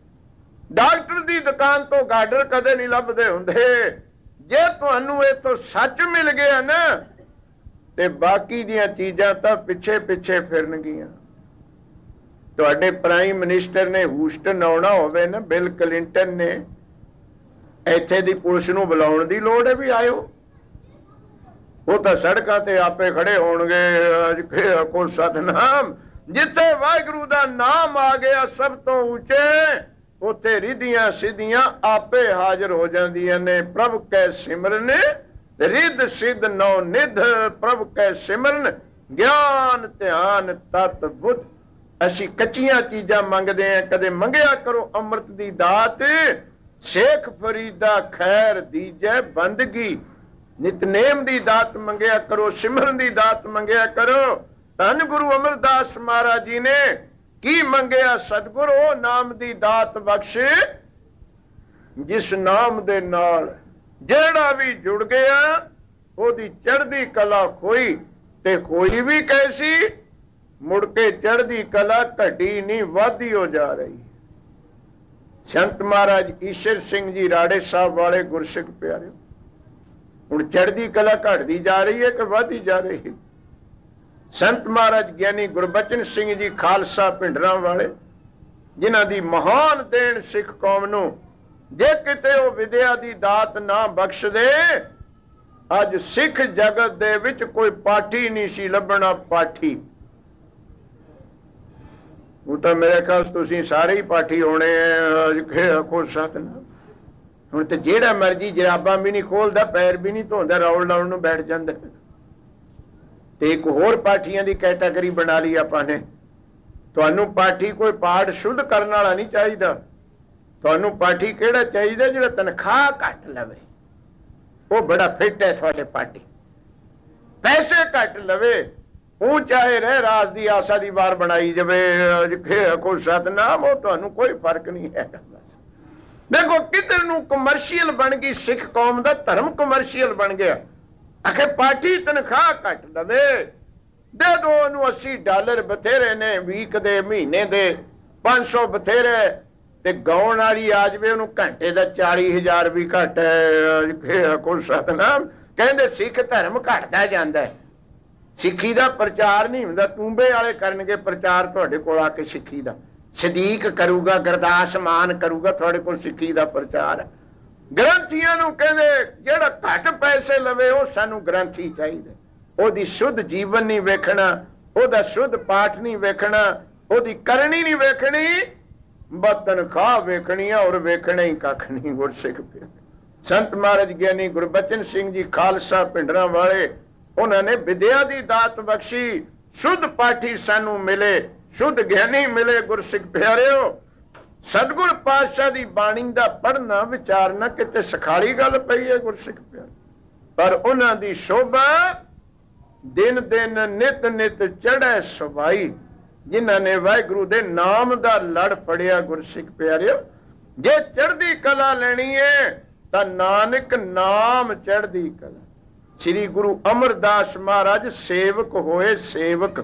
ਡਾਕਟਰ ਦੀ ਦੁਕਾਨ ਤੋਂ ਗਾਡਰ ਕਦੇ ਨਹੀਂ ਲੱਭਦੇ ਹੁੰਦੇ। ਜੇ ਤੁਹਾਨੂੰ ਇਹ ਤੋਂ ਸੱਚ ਮਿਲ ਗਿਆ ਨਾ ਤੇ ਬਾਕੀ ਦੀਆਂ ਚੀਜ਼ਾਂ ਤਾਂ ਪਿੱਛੇ ਪਿੱਛੇ ਫਿਰਨਗੀਆਂ। ਤੁਹਾਡੇ ਪ੍ਰਾਈਮ ਮਿਨਿਸਟਰ ਨੇ ਹੂਸਟਨ ਆਉਣਾ ਹੋਵੇ ਨਾ, ਬਿਲ ਕਲਿੰਟਨ ਨੇ, ਇੱਥੇ ਦੀ ਪੁਲਿਸ ਨੂੰ ਬੁਲਾਉਣ ਦੀ ਲੋੜ ਹੈ ਵੀ ਆਇਓ। ਉਹ ਤਾਂ ਸੜਕਾਂ ਤੇ ਆਪੇ ਖੜੇ ਹੋਣਗੇ। ਕੋ ਸਤਨਾਮ, ਜਿੱਥੇ ਵਾਹਿਗੁਰੂ ਦਾ ਨਾਮ ਆ ਗਿਆ ਸਭ ਤੋਂ ਉੱਚੇ, ਉੱਥੇ ਰਿੱਧੀਆਂ ਸਿੱਧੀਆਂ ਆਪੇ ਹਾਜ਼ਰ ਹੋ ਜਾਂਦੀਆਂ ਨੇ। ਪ੍ਰਭ ਕੈ ਸਿਮਰਨ ਰਿੱਧ ਸਿੱਧ ਨੌ ਨਿਧ, ਪ੍ਰਭ ਕੈ ਸਿਮਰਨ ਗਿਆਨ ਧਿਆਨ ਤਤ ਬੁੱਧ। ਅਸੀਂ ਕੱਚੀਆਂ ਚੀਜ਼ਾਂ ਮੰਗਦੇ ਆਂ, ਕਦੇ ਮੰਗਿਆ ਕਰੋ ਅੰਮ੍ਰਿਤ ਦੀ ਦਾਤ। ਸ਼ੇਖ ਫਰੀਦਾ ਖੈਰ ਦੀਜੈ ਬੰਦਗੀ, ਨਿਤਨੇਮ ਦੀ ਦਾਤ ਮੰਗਿਆ ਕਰੋ, ਸਿਮਰਨ ਦੀ ਦਾਤ ਮੰਗਿਆ ਕਰੋ। ਧੰਨ ਗੁਰੂ ਅਮਰਦਾਸ ਮਹਾਰਾਜ ਜੀ ਨੇ ਕੀ ਮੰਗਿਆ? ਸਤਿਗੁਰ ਉਹ ਨਾਮ ਦੀ ਦਾਤ ਬਖਸ਼ ਜਿਸ ਨਾਮ ਦੇ ਨਾਲ ਜਿਹੜਾ ਵੀ ਜੁੜ ਗਿਆ ਉਹਦੀ ਚੜ੍ਹਦੀ ਕਲਾ ਖੋਈ ਤੇ ਕੋਈ ਵੀ ਕੈਸੀ। ਮੁੜ ਕੇ ਚੜ੍ਹਦੀ ਕਲਾ ਘਟੀ ਨਹੀਂ, ਵਧਦੀ ਹੋ ਜਾ ਰਹੀ। ਸੰਤ ਮਹਾਰਾਜ ਈਸ਼ਰ ਸਿੰਘ ਜੀ ਰਾੜੇ ਸਾਹਿਬ ਵਾਲੇ ਗੁਰਸਿੱਖ ਪਿਆਰੇ, ਹੁਣ ਚੜ੍ਹਦੀ ਕਲਾ ਘਟਦੀ ਜਾ ਰਹੀ ਹੈ ਕਿ ਵਧਦੀ ਜਾ ਰਹੀ ਹੈ? ਸੰਤ ਮਹਾਰਾਜ ਗਿਆਨੀ ਗੁਰਬਚਨ ਸਿੰਘ ਜੀ ਖਾਲਸਾ ਭਿੰਡਰਾਂ ਵਾਲੇ, ਜਿਨ੍ਹਾਂ ਦੀ ਮਹਾਨ ਦੇਣ ਸਿੱਖ ਕੌਮ ਨੂੰ, ਜੇ ਕਿਤੇ ਉਹ ਵਿਦਿਆ ਦੀ ਦਾਤ ਨਾ ਬਖਸ਼ਦੇ ਅੱਜ ਸਿੱਖ ਜਗਤ ਦੇ ਵਿੱਚ ਕੋਈ ਪਾਠੀ ਨਹੀਂ ਸੀ ਲੱਭਣਾ। ਪਾਠੀ ਉਹ ਤਾਂ ਮੇਰੇ ਖਿਆਲ ਤੁਸੀਂ ਸਾਰੇ ਹੀ ਪਾਠੀ ਹੋਣੇ ਆ। ਕੋ ਸਤਨਾਮ, ਹੁਣ ਤੇ ਜਿਹੜਾ ਮਰਜੀ ਜਰਾਬਾਂ ਵੀ ਨਹੀਂ ਖੋਲਦਾ, ਪੈਰ ਵੀ ਨਹੀਂ ਧੋਂਦਾ, ਰੌਲ ਲਾਉਣ ਨੂੰ ਬੈਠ ਜਾਂਦਾ। ਤੇ ਇੱਕ ਹੋਰ ਪਾਠੀਆਂ ਦੀ ਕੈਟਾਗਰੀ ਬਣਾ ਲਈ ਆਪਾਂ ਨੇ। ਤੁਹਾਨੂੰ ਪਾਠੀ ਕੋਈ ਪਾਠ ਸ਼ੁੱਧ ਕਰਨ ਵਾਲਾ ਨਹੀਂ ਚਾਹੀਦਾ। ਤੁਹਾਨੂੰ ਪਾਠੀ ਕਿਹੜਾ ਚਾਹੀਦਾ? ਜਿਹੜਾ ਤਨਖਾਹ ਘੱਟ ਲਵੇ, ਉਹ ਬੜਾ ਫਿੱਟ ਹੈ ਤੁਹਾਡੇ ਪਾਠੀ। ਪੈਸੇ ਘੱਟ ਲਵੇ, ਉਹ ਚਾਹੇ ਰਹਿ ਰਾਸ ਦੀ ਆਸਾ ਦੀ ਵਾਰ ਬਣਾਈ ਜਾਵੇ। ਕੋਈ ਸਤਨਾਮ, ਉਹ ਤੁਹਾਨੂੰ ਕੋਈ ਫਰਕ ਨਹੀਂ ਹੈ। ਦੇਖੋ ਕਿਧਰ ਨੂੰ ਕਮਰਸ਼ੀਅਲ ਬਣ ਗਈ ਸਿੱਖ ਕੌਮ ਦਾ ਧਰਮ, ਕਮਰਸ਼ੀਅਲ ਬਣ ਗਿਆ। ਆਖੇ ਪਾਠੀ ਤਨਖਾਹ ਘੱਟ ਲਵੇ, ਦੇ ਦੋ ਉਹਨੂੰ ਅੱਸੀ ਡਾਲਰ ਬਥੇਰੇ ਨੇ, ਵੀਕ ਦੇ ਮਹੀਨੇ ਦੇ ਪੰਜ ਸੌ ਬਥੇਰੇ, ਤੇ ਗਾਉਣ ਵਾਲੀ ਆ ਜਾਵੇ ਉਹਨੂੰ ਘੰਟੇ ਦਾ ਚਾਲੀ ਹਜ਼ਾਰ ਵੀ ਘੱਟ ਹੈ। ਕੋਈ ਸਤਨਾਮ, ਕਹਿੰਦੇ ਸਿੱਖ ਧਰਮ ਘਟਦਾ ਜਾਂਦਾ ਹੈ, ਸਿੱਖੀ ਦਾ ਪ੍ਰਚਾਰ ਨਹੀਂ ਹੁੰਦਾ। ਤੂੰਬੇ ਵਾਲੇ ਕਰਨਗੇ ਪ੍ਰਚਾਰ ਤੁਹਾਡੇ ਕੋਲ ਆ ਕੇ ਸਿੱਖੀ ਦਾ, ਸਦੀਕ ਕਰੂਗਾ, ਗੁਰਦਾਸ ਮਾਨ ਕਰੂਗਾ, ਤੁਹਾਡੇ ਕੋਲ ਸਿੱਖੀ ਦਾ ਪ੍ਰਚਾਰ। ਗ੍ਰੰਥੀਆਂ ਨੂੰ ਕਹਿੰਦੇ ਜਿਹੜਾ ਘੱਟ ਪੈਸੇ ਲਵੇ ਉਹ ਸਾਨੂੰ ਗ੍ਰੰਥੀ ਚਾਹੀਦਾ। ਉਹਦੀ ਸ਼ੁੱਧ ਜੀਵਨ ਨਹੀਂ ਵੇਖਣਾ, ਉਹਦਾ ਸ਼ੁੱਧ ਪਾਠ ਨਹੀਂ ਵੇਖਣਾ, ਉਹਦੀ ਕਰਨੀ ਨਹੀਂ ਵੇਖਣੀ, ਬਸ ਤਨਖਾਹ ਵੇਖਣੀ ਆ, ਔਰ ਵੇਖਣਾ ਹੀ ਕੱਖ ਨਹੀਂ। ਗੁਰਸਿੱਖ ਪਿਆਰੇ, ਸੰਤ ਮਹਾਰਾਜ ਗਿਆਨੀ ਗੁਰਬਚਨ ਸਿੰਘ ਜੀ ਖਾਲਸਾ ਭਿੰਡਰਾਂ ਵਾਲੇ, ਉਹਨਾਂ ਨੇ ਵਿਦਿਆ ਦੀ ਦਾਤ ਬਖਸ਼ੀ। ਸ਼ੁੱਧ ਪਾਠੀ ਸਾਨੂੰ ਮਿਲੇ, ਸ਼ੁੱਧ ਗਿਆਨੀ ਮਿਲੇ। ਗੁਰਸਿੱਖ ਪਿਆਰਿਓ, ਸਤਿਗੁਰ ਪਾਤਸ਼ਾਹ ਦੀ ਬਾਣੀ ਦਾ ਪੜ੍ਹਨਾ ਵਿਚਾਰਨਾ ਕਿਤੇ ਸਖਾਲੀ ਗੱਲ ਪਈ ਹੈ ਗੁਰਸਿੱਖ ਪਿਆਰੇ, ਪਰ ਉਹਨਾਂ ਦੀ ਸ਼ੋਭਾ ਦਿਨ ਦਿਨ ਨਿਤ ਨਿਤ ਚੜ੍ਹੈ ਸੁਭਾਈ, ਜਿਨ੍ਹਾਂ ਨੇ ਵਾਹਿਗੁਰੂ ਦੇ ਨਾਮ ਦਾ ਲੜ ਫੜਿਆ। ਗੁਰਸਿੱਖ ਪਿਆਰਿਓ, ਜੇ ਚੜ੍ਹਦੀ ਕਲਾ ਲੈਣੀ ਹੈ ਤਾਂ ਨਾਨਕ ਨਾਮ ਚੜ੍ਹਦੀ ਕਲਾ। ਸ੍ਰੀ ਗੁਰੂ ਅਮਰਦਾਸ ਮਹਾਰਾਜ ਸੇਵਕ ਹੋਏ, ਸੇਵਕ।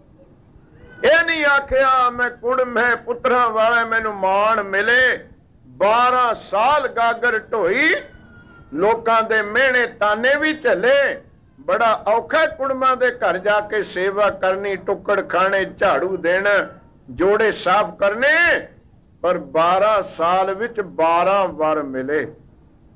ਇਹ ਨਹੀਂ ਆਖਿਆ ਮੈਂ ਕੁੜਮ ਹੈ ਪੁੱਤਰਾਂ ਵਾਲਾ ਮੈਨੂੰ ਮਾਣ ਮਿਲੇ। ਬਾਰਾਂ ਸਾਲ ਗਾਗਰ ਢੋਈ, ਲੋਕਾਂ ਦੇ ਮਿਹਣੇ ਤਾਨੇ ਵੀ ਝੱਲੇ। ਬੜਾ ਔਖਾ ਕੁੜਮਾਂ ਦੇ ਘਰ ਜਾ ਕੇ ਸੇਵਾ ਕਰਨੀ, ਟੁੱਕੜ ਖਾਣੇ, ਝਾੜੂ ਦੇਣਾ, ਜੋੜੇ ਸਾਫ਼ ਕਰਨੇ, ਪਰ ਬਾਰਾਂ ਸਾਲ ਵਿੱਚ ਬਾਰਾਂ ਵਾਰ ਮਿਲੇ।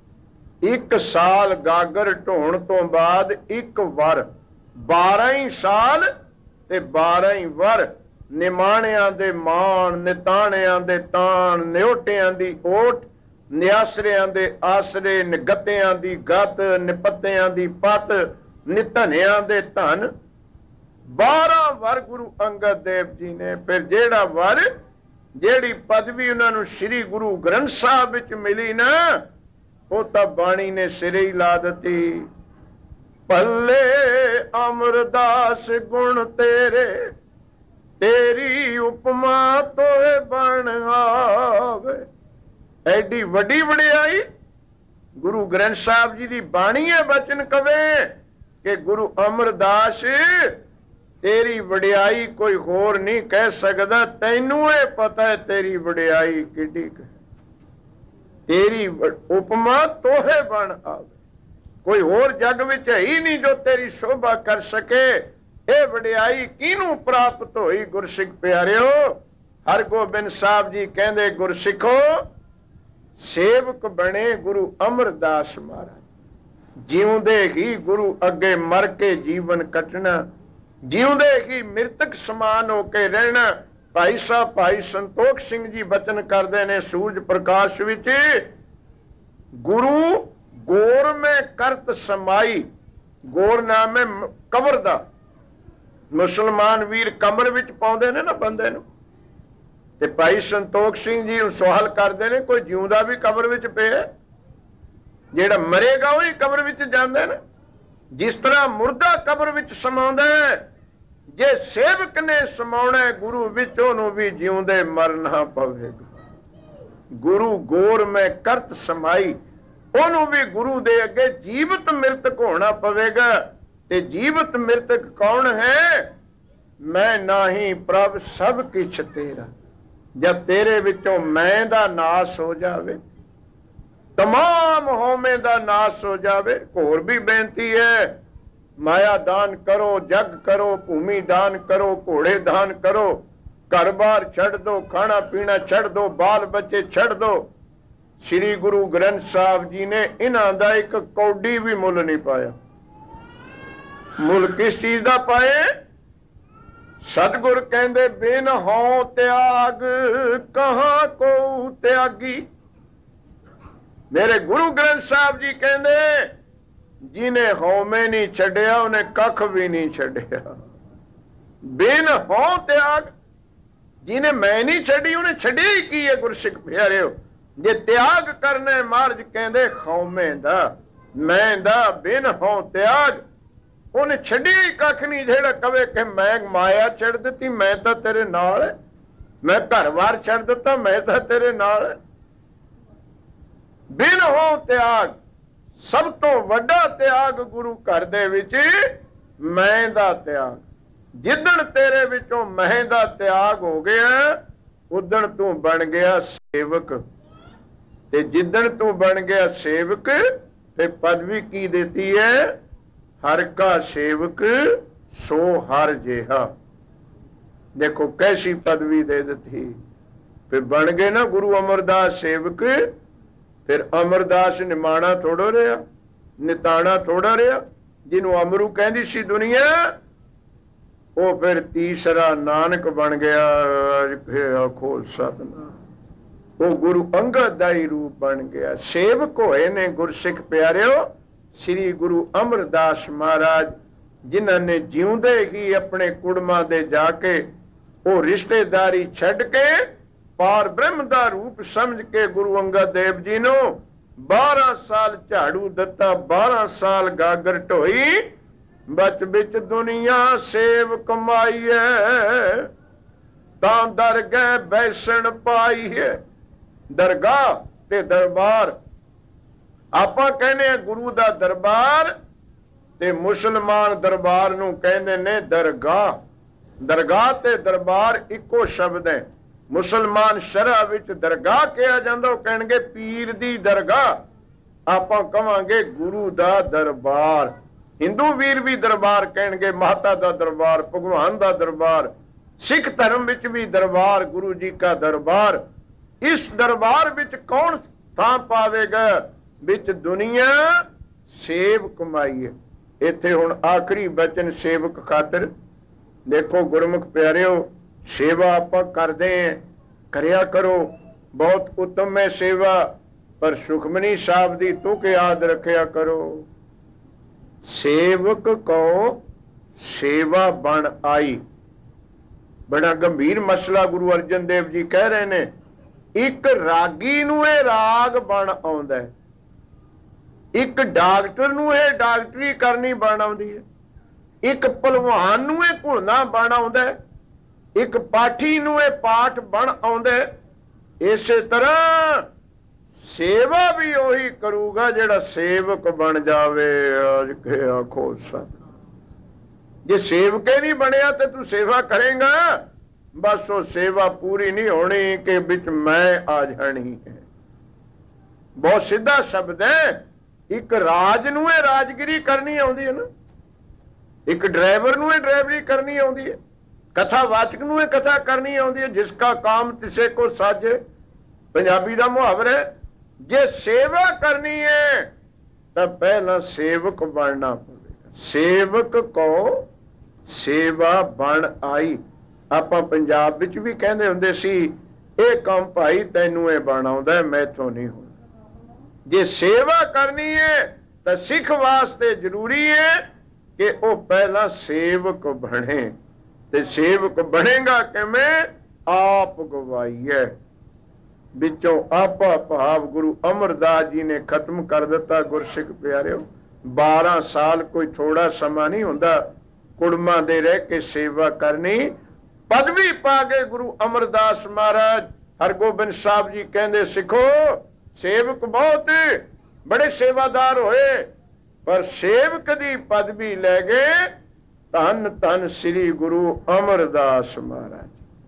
ਇੱਕ ਸਾਲ ਗਾਗਰ ਢੋਣ ਤੋਂ ਬਾਅਦ ਇੱਕ ਵਰ, ਬਾਰਾਂ ਹੀ ਸਾਲ ਤੇ ਬਾਰਾਂ ਹੀ ਵਰ, ਨਿਮਾਣਿਆਂ ਦੇ ਮਾਣ, ਨਿਤਾਣਿਆਂ ਦੇ ਤਾਣ, ਨਿਓਟਿਆਂ ਦੀ ਓਟ, ਨਿਆਸਰਿਆਂ ਦੇ ਆਸਰੇ, ਨਿਗੱਤਿਆਂ ਦੀ ਗੱਤ, ਨਿਪੱਤਿਆਂ ਦੀ ਪੱਤ, ਨਿਧਨਿਆਂ ਦੇ ਧਨ। ਬਾਰਾਂ ਵਰ ਗੁਰੂ ਅੰਗਦ ਦੇਵ ਜੀ ਨੇ। ਫਿਰ ਜਿਹੜਾ ਵਰ, ਜਿਹੜੀ ਪਦਵੀ ਉਹਨਾਂ ਨੂੰ ਸ੍ਰੀ ਗੁਰੂ ਗ੍ਰੰਥ ਸਾਹਿਬ ਵਿੱਚ ਮਿਲੀ ਨਾ, ਉਹ ਤਾਂ ਬਾਣੀ ਨੇ ਸਿਰੇ ਹੀ ਲਾ ਦਿੱਤੀ। ਪੱਲੇ ਅਮਰਦਾਸ ਗੁਣ ਤੇਰੇ, ਤੇਰੀ ਉਪਮਾ ਤੋਏ ਬਣ ਆਵੇ। ਐਡੀ ਵੱਡੀ ਵਡਿਆਈ ਗੁਰੂ ਗ੍ਰੰਥ ਸਾਹਿਬ ਜੀ ਦੀ ਬਾਣੀ ਹੈ। ਬਚਨ ਕਵੇ ਕਿ ਗੁਰੂ ਅਮਰਦਾਸ ਤੇਰੀ ਵਡਿਆਈ ਕੋਈ ਹੋਰ ਨਹੀਂ ਕਹਿ ਸਕਦਾ, ਤੈਨੂੰ ਇਹ ਪਤਾ ਹੈ ਤੇਰੀ ਵਡਿਆਈ ਕਿੱਡੀ ਕੁ। ਤੇਰੀ ਉਪਮਾ ਤੋਹੇ ਬਣ ਆਵੇ। ਕੋਈ ਹੋਰ ਜਗ ਵਿੱਚ ਹੈ ਹੀ ਨਹੀਂ ਜੋ ਤੇਰੀ ਸ਼ੋਭਾ ਕਰ ਸਕੇ। ਇਹ ਵਡਿਆਈ ਕਿਹਨੂੰ ਪ੍ਰਾਪਤ ਹੋਈ? ਗੁਰਸਿੱਖ ਪਿਆਰਿਓ, ਹਰਗੋਬਿੰਦ ਸਾਹਿਬ ਜੀ ਕਹਿੰਦੇ, ਗੁਰਸਿੱਖੋ ਸੇਵਕ ਬਣੇ ਗੁਰੂ ਅਮਰਦਾਸ ਮਹਾਰਾਜ। ਜਿਉਂਦੇ ਹੀ ਗੁਰੂ ਅੱਗੇ ਮਰ ਕੇ ਜੀਵਨ ਕੱਟਣਾ, ਜਿਉਂਦੇ ਹੀ ਮ੍ਰਿਤਕ ਸਮਾਨ ਹੋ ਕੇ ਰਹਿਣਾ। ਭਾਈ ਸਾਹਿਬ ਭਾਈ ਸੰਤੋਖ ਸਿੰਘ ਜੀ ਬਚਨ ਕਰਦੇ ਨੇ ਸੂਰਜ ਪ੍ਰਕਾਸ਼ ਵਿੱਚ, ਗੁਰੂ ਗੋਰ ਮੈਂ ਕਰਤ ਸਮਾਈ। ਗੋਰ ਨਾਮ ਹੈ ਕਬਰ ਦਾ। ਮੁਸਲਮਾਨ ਵੀਰ ਕਬਰ ਵਿੱਚ ਪਾਉਂਦੇ ਨੇ ਨਾ ਬੰਦੇ ਨੂੰ। ਤੇ ਭਾਈ ਸੰਤੋਖ ਸਿੰਘ ਜੀ ਸਵਾਲ ਕਰਦੇ ਨੇ, ਕੋਈ ਜਿਉਂਦਾ ਵੀ ਕਬਰ ਵਿੱਚ ਪਿਆ? ਜਿਹੜਾ ਮਰੇਗਾ ਉਹ ਹੀ ਕਬਰ ਵਿੱਚ ਜਾਂਦਾ ਨਾ। ਜਿਸ ਤਰ੍ਹਾਂ ਮੁਰਦਾ ਕਬਰ ਵਿੱਚ ਸਮਾਉਂਦਾ ਹੈ, ਜੇ ਸੇਵਕ ਨੇ ਸਮਾਉਣਾ ਗੁਰੂ ਵਿੱਚ, ਉਹਨੂੰ ਵੀ ਜਿਉਂਦੇ ਮਰਨਾ ਪਵੇਗਾ। ਗੁਰੂ ਗੋਰ ਮੈਂ ਕਰਤ ਸਮਾਈ, ਉਹਨੂੰ ਵੀ ਗੁਰੂ ਦੇ ਅੱਗੇ ਜੀਵਤ ਮ੍ਰਿਤਕ ਹੋਣਾ ਪਵੇਗਾ। ਤੇ ਜੀਵਤ ਮ੍ਰਿਤਕ ਕੌਣ ਹੈ? ਮੈਂ ਨਾਹੀ ਪ੍ਰਭ ਸਭ ਕਿਛ ਤੇਰਾ। ਜਦ ਤੇਰੇ ਵਿੱਚੋਂ ਮੈਂ ਦਾ ਨਾਸ ਹੋ ਜਾਵੇ, ਤਮਾਮ ਹਉਮੈ ਦਾ ਨਾਸ ਹੋ ਜਾਵੇ। ਹੋਰ ਵੀ ਬੇਨਤੀ ਹੈ, ਮਾਇਆ ਦਾਨ ਕਰੋ, ਜਗ ਕਰੋ, ਭੂਮੀ ਦਾਨ ਕਰੋ, ਘੋੜੇ ਦਾਨ ਕਰੋ, ਘਰ ਬਾਰ ਛੱਡ ਦੋ, ਖਾਣਾ ਪੀਣਾ ਛੱਡ ਦੋ, ਬਾਲ ਬੱਚੇ ਛੱਡ ਦੋ। ਸ੍ਰੀ ਗੁਰੂ ਗ੍ਰੰਥ ਸਾਹਿਬ ਜੀ ਨੇ ਇਹਨਾਂ ਦਾ ਇੱਕ ਕੌਡੀ ਵੀ ਮੁੱਲ ਨਹੀਂ ਪਾਇਆ। ਮੁੱਲ ਕਿਸ ਚੀਜ਼ ਦਾ ਪਾਏ? ਸਤਿਗੁਰ ਕਹਿੰਦੇ, ਬਿਨ ਹਉ ਤਿਆਗ ਕਹਾਂ ਕੋ ਤਿਆਗੀ। ਮੇਰੇ ਗੁਰੂ ਗ੍ਰੰਥ ਸਾਹਿਬ ਜੀ ਕਹਿੰਦੇ, ਜਿਹਨੇ ਹਉਮੈ ਨਹੀਂ ਛੱਡਿਆ ਉਹਨੇ ਕੱਖ ਵੀ ਨਹੀਂ ਛੱਡਿਆ। ਬਿਨ ਹਉ ਤਿਆਗ, ਜਿਹਨੇ ਮੈਂ ਨਹੀਂ ਛੱਡੀ ਉਹਨੇ ਛੱਡਿਆ ਹੀ ਕੀ ਹੈ? ਗੁਰਸਿੱਖ ਪਿਆਰਿਓ, ਜੇ ਤਿਆਗ ਕਰਨਾ ਮਹਾਰਾਜ ਕਹਿੰਦੇ ਹਉਮੈ ਦਾ, ਮੈਂ ਦਾ, ਬਿਨ ਹਉ ਤਿਆਗ, ਉਹਨੇ ਛੱਡਿਆ ਹੀ ਕੱਖ ਨਹੀਂ। ਜਿਹੜਾ ਕਵੇ ਕਿ ਮੈਂ ਮਾਇਆ ਛੱਡ ਦਿੱਤੀ, ਮੈਂ ਤਾਂ ਤੇਰੇ ਨਾਲ ਹੈ, ਮੈਂ ਘਰ-ਬਾਰ ਛੱਡ ਦਿੱਤਾ, ਮੈਂ ਤਾਂ ਤੇਰੇ ਨਾਲ ਹੈ। ਬਿਨ ਹਉ ਤਿਆਗ, ਸਭ ਤੋਂ ਵੱਡਾ ਤਿਆਗ ਗੁਰੂ ਘਰ ਦੇ ਵਿੱਚ ਮੈਂ ਦਾ ਤਿਆਗ। ਜਿੱਦਣ ਤੇਰੇ ਵਿੱਚੋਂ ਮੈਂ ਦਾ ਤਿਆਗ ਹੋ ਗਿਆ, ਉਦਣ ਤੂੰ ਬਣ ਗਿਆ ਸੇਵਕ। ਤੇ ਜਿੱਦਣ ਤੂੰ ਬਣ ਗਿਆ ਸੇਵਕ, ਤੇ ਪਦਵੀ ਕੀ ਦਿੱਤੀ ਹੈ? ਹਰ ਕਾ ਸੇਵਕ ਸੋ ਹਰ ਜਿਹਾ। ਦੇਖੋ ਕੈਸੀ ਪਦਵੀ ਦੇ ਦਿੱਤੀ। ਫਿਰ ਬਣ ਗਏ ਨਾ ਗੁਰੂ ਅਮਰਦਾਸ ਸੇਵਕ। ਫਿਰ ਅਮਰਦਾਸ ਨਿਮਾਣਾ ਥੋੜੋ ਰਿਹਾ, ਨਿਤਾਣਾ ਥੋੜਾ ਰਿਹਾ। ਜਿਹਨੂੰ ਅਮਰੂ ਕਹਿੰਦੀ ਸੀ ਦੁਨੀਆ, ਉਹ ਫਿਰ ਤੀਸਰਾ ਨਾਨਕ ਬਣ ਗਿਆ। ਆਖੋ ਸਤਿਨਾਮ। ਉਹ ਗੁਰੂ ਅੰਗਦ ਦਾ ਹੀ ਰੂਪ ਬਣ ਗਿਆ। ਸੇਵਕ ਹੋਏ ਨੇ ਗੁਰਸਿੱਖ ਪਿਆਰਿਓ ਸ੍ਰੀ ਗੁਰੂ ਅਮਰਦਾਸ ਮਹਾਰਾਜ, ਜਿਨ੍ਹਾਂ ਨੇ ਜਿਉਂਦੇ ਹੀ ਆਪਣੇ ਕੁੜਮਾਂ ਦੇ ਜਾ ਕੇ ਉਹ ਰਿਸ਼ਤੇਦਾਰੀ ਛੱਡ ਕੇ ਪਾਰ ਬ੍ਰਹਮ ਦਾ ਰੂਪ ਸਮਝ ਕੇ ਗੁਰੂ ਅੰਗਦ ਦੇਵ ਜੀ ਨੂੰ ਬਾਰਾਂ ਸਾਲ ਝਾੜੂ ਦਿੱਤਾ, ਬਾਰਾਂ ਸਾਲ ਗਾਗਰ ਢੋਈ। ਬਚ ਵਿੱਚ ਦੁਨੀਆ ਸੇਵ ਕਮਾਈਏ, ਤਾਂ ਦਰਗਹਿ ਬੈਸਣ ਪਾਈਏ। ਦਰਗਾਹ ਤੇ ਦਰਬਾਰ, ਆਪਾਂ ਕਹਿੰਦੇ ਆ ਗੁਰੂ ਦਾ ਦਰਬਾਰ, ਤੇ ਮੁਸਲਮਾਨ ਦਰਬਾਰ ਨੂੰ ਕਹਿੰਦੇ ਨੇ ਦਰਗਾਹ। ਦਰਗਾਹ ਤੇ ਦਰਬਾਰ ਇੱਕੋ ਸ਼ਬਦ ਹੈ। ਮੁਸਲਮਾਨ ਸ਼ਰਅ ਵਿੱਚ ਦਰਗਾਹ ਕਿਹਾ ਜਾਂਦਾ, ਉਹ ਕਹਿਣਗੇ ਪੀਰ ਦੀ ਦਰਗਾਹ। ਆਪਾਂ ਕਵਾਂਗੇ ਗੁਰੂ ਦਾ ਦਰਬਾਰ। ਹਿੰਦੂ ਵੀਰ ਵੀ ਦਰਬਾਰ ਕਹਿਣਗੇ, ਮਾਤਾ ਦਾ ਦਰਬਾਰ, ਭਗਵਾਨ ਦਾ ਦਰਬਾਰ। ਸਿੱਖ ਧਰਮ ਵਿੱਚ ਵੀ ਦਰਬਾਰ, ਗੁਰੂ ਜੀ ਦਾ ਦਰਬਾਰ। ਇਸ ਦਰਬਾਰ ਵਿੱਚ ਕੌਣ ਥਾਂ ਪਾਵੇਗਾ? ਵਿੱਚ ਦੁਨੀਆ ਸੇਵ ਕਮਾਈਏ। ਇੱਥੇ ਹੁਣ ਆਖਰੀ ਬਚਨ ਸੇਵਕ ਖਾਤਰ। ਦੇਖੋ ਗੁਰਮੁਖ ਪਿਆਰਿਓ, ਸੇਵਾ ਆਪਾਂ ਕਰਦੇ ਆਂ, ਕਰਿਆ ਕਰੋ, ਬਹੁਤ ਉੱਤਮ ਹੈ ਸੇਵਾ, ਪਰ ਸੁਖਮਨੀ ਸਾਹਿਬ ਦੀ ਤੁਕ ਯਾਦ ਰੱਖਿਆ ਕਰੋ। ਸੇਵਕ ਕੋ ਸੇਵਾ ਬਣ ਆਈ। ਬੜਾ ਗੰਭੀਰ ਮਸਲਾ ਗੁਰੂ ਅਰਜਨ ਦੇਵ ਜੀ ਕਹਿ ਰਹੇ ਨੇ। ਇੱਕ ਰਾਗੀ ਨੂੰ ਇਹ ਰਾਗ ਬਣ ਆਉਂਦਾ ਹੈ, ਇੱਕ ਡਾਕਟਰ ਨੂੰ ਇਹ ਡਾਕਟਰੀ ਕਰਨੀ ਬਣ ਆਉਂਦੀ ਹੈ, ਇੱਕ ਭਲਵਾਨ ਨੂੰ ਇਹ ਘੁਲਣਾ ਬਣ ਆਉਂਦਾ ਹੈ, ਇੱਕ ਪਾਠੀ ਨੂੰ ਇਹ ਪਾਠ ਬਣ ਆਉਂਦਾ ਹੈ। ਇਸੇ ਤਰ੍ਹਾਂ ਸੇਵਾ ਵੀ ਉਹੀ ਕਰੂਗਾ ਜਿਹੜਾ ਸੇਵਕ ਬਣ ਜਾਵੇ। ਅੱਜ ਕੇ ਆਖੋ ਸਤ, ਜੇ ਸੇਵਕੇ ਨਹੀਂ ਬਣਿਆ ਤੇ ਤੂੰ ਸੇਵਾ ਕਰੇਗਾ, ਬਸ ਉਹ ਸੇਵਾ ਪੂਰੀ ਨਹੀਂ ਹੋਣੀ ਕਿ ਵਿੱਚ ਮੈਂ ਆ ਜਾਣੀ ਹੈ। ਬਹੁਤ ਸਿੱਧਾ ਸ਼ਬਦ ਹੈ। ਇੱਕ ਰਾਜ ਨੂੰ ਇਹ ਰਾਜਗਿਰੀ ਕਰਨੀ ਆਉਂਦੀ ਹੈ ਨਾ, ਇੱਕ ਡਰਾਈਵਰ ਨੂੰ ਇਹ ਡਰਾਈਵਰੀ ਕਰਨੀ ਆਉਂਦੀ ਹੈ, ਕਥਾਵਾਚਕ ਨੂੰ ਇਹ ਕਥਾ ਕਰਨੀ ਆਉਂਦੀ ਹੈ। ਜਿਸ ਕਾ ਕਾਮ ਤਿਸੇ ਕੋ ਸਾਜੇ, ਪੰਜਾਬੀ ਦਾ ਮੁਹਾਵਰਾ ਹੈ। ਜੇ ਸੇਵਾ ਕਰਨੀ ਹੈ ਤਾਂ ਪਹਿਲਾਂ ਸੇਵਕ ਬਣਨਾ ਪਵੇਗਾ। ਸੇਵਕ ਕੋ ਸੇਵਾ ਬਣ ਆਈ। ਆਪਾਂ ਪੰਜਾਬ ਵਿੱਚ ਵੀ ਕਹਿੰਦੇ ਹੁੰਦੇ ਸੀ, ਇਹ ਕੰਮ ਭਾਈ ਤੈਨੂੰ ਇਹ ਬਣ ਆਉਂਦਾ, ਮੈਥੋਂ ਨਹੀਂ ਹੋਣਾ। ਜੇ ਸੇਵਾ ਕਰਨੀ ਹੈ ਤਾਂ ਸਿੱਖ ਵਾਸਤੇ ਜ਼ਰੂਰੀ ਹੈ ਕਿ ਉਹ ਪਹਿਲਾਂ ਸੇਵਕ ਬਣੇ। ਤੇ ਸੇਵਕ ਬਣੇਗਾ ਕਿਵੇਂ? ਆਪ ਗਵਾਈਏ। ਵਿੱਚੋਂ ਆਪਾ ਭਾਵ ਗੁਰੂ ਅਮਰਦਾਸ ਜੀ ਨੇ ਖਤਮ ਕਰ ਦਿੱਤਾ। ਗੁਰਸਿੱਖ ਪਿਆਰਿਓ, ਬਾਰਾਂ ਸਾਲ ਕੋਈ ਥੋੜਾ ਸਮਾਂ ਨਹੀਂ ਹੁੰਦਾ ਕੁੜਮਾਂ ਦੇ ਰਹਿ ਕੇ ਸੇਵਾ ਕਰਨੀ। ਪਦਵੀ ਪਾ ਕੇ ਗੁਰੂ ਅਮਰਦਾਸ ਮਹਾਰਾਜ ਹਰਗੋਬਿੰਦ ਸਾਹਿਬ ਜੀ ਕਹਿੰਦੇ, ਸਿੱਖੋ ਸੇਵਕ ਬਹੁਤ ਬੜੇ ਸੇਵਾਦਾਰ ਹੋਏ, ਪਰ ਸੇਵਕ ਦੀ ਪਦਵੀ ਲੈ ਗਏ ਧੰਨ ਧੰਨ ਸ੍ਰੀ ਗੁਰੂ ਅਮਰਦਾਸ ਮਹਾਰਾਜ।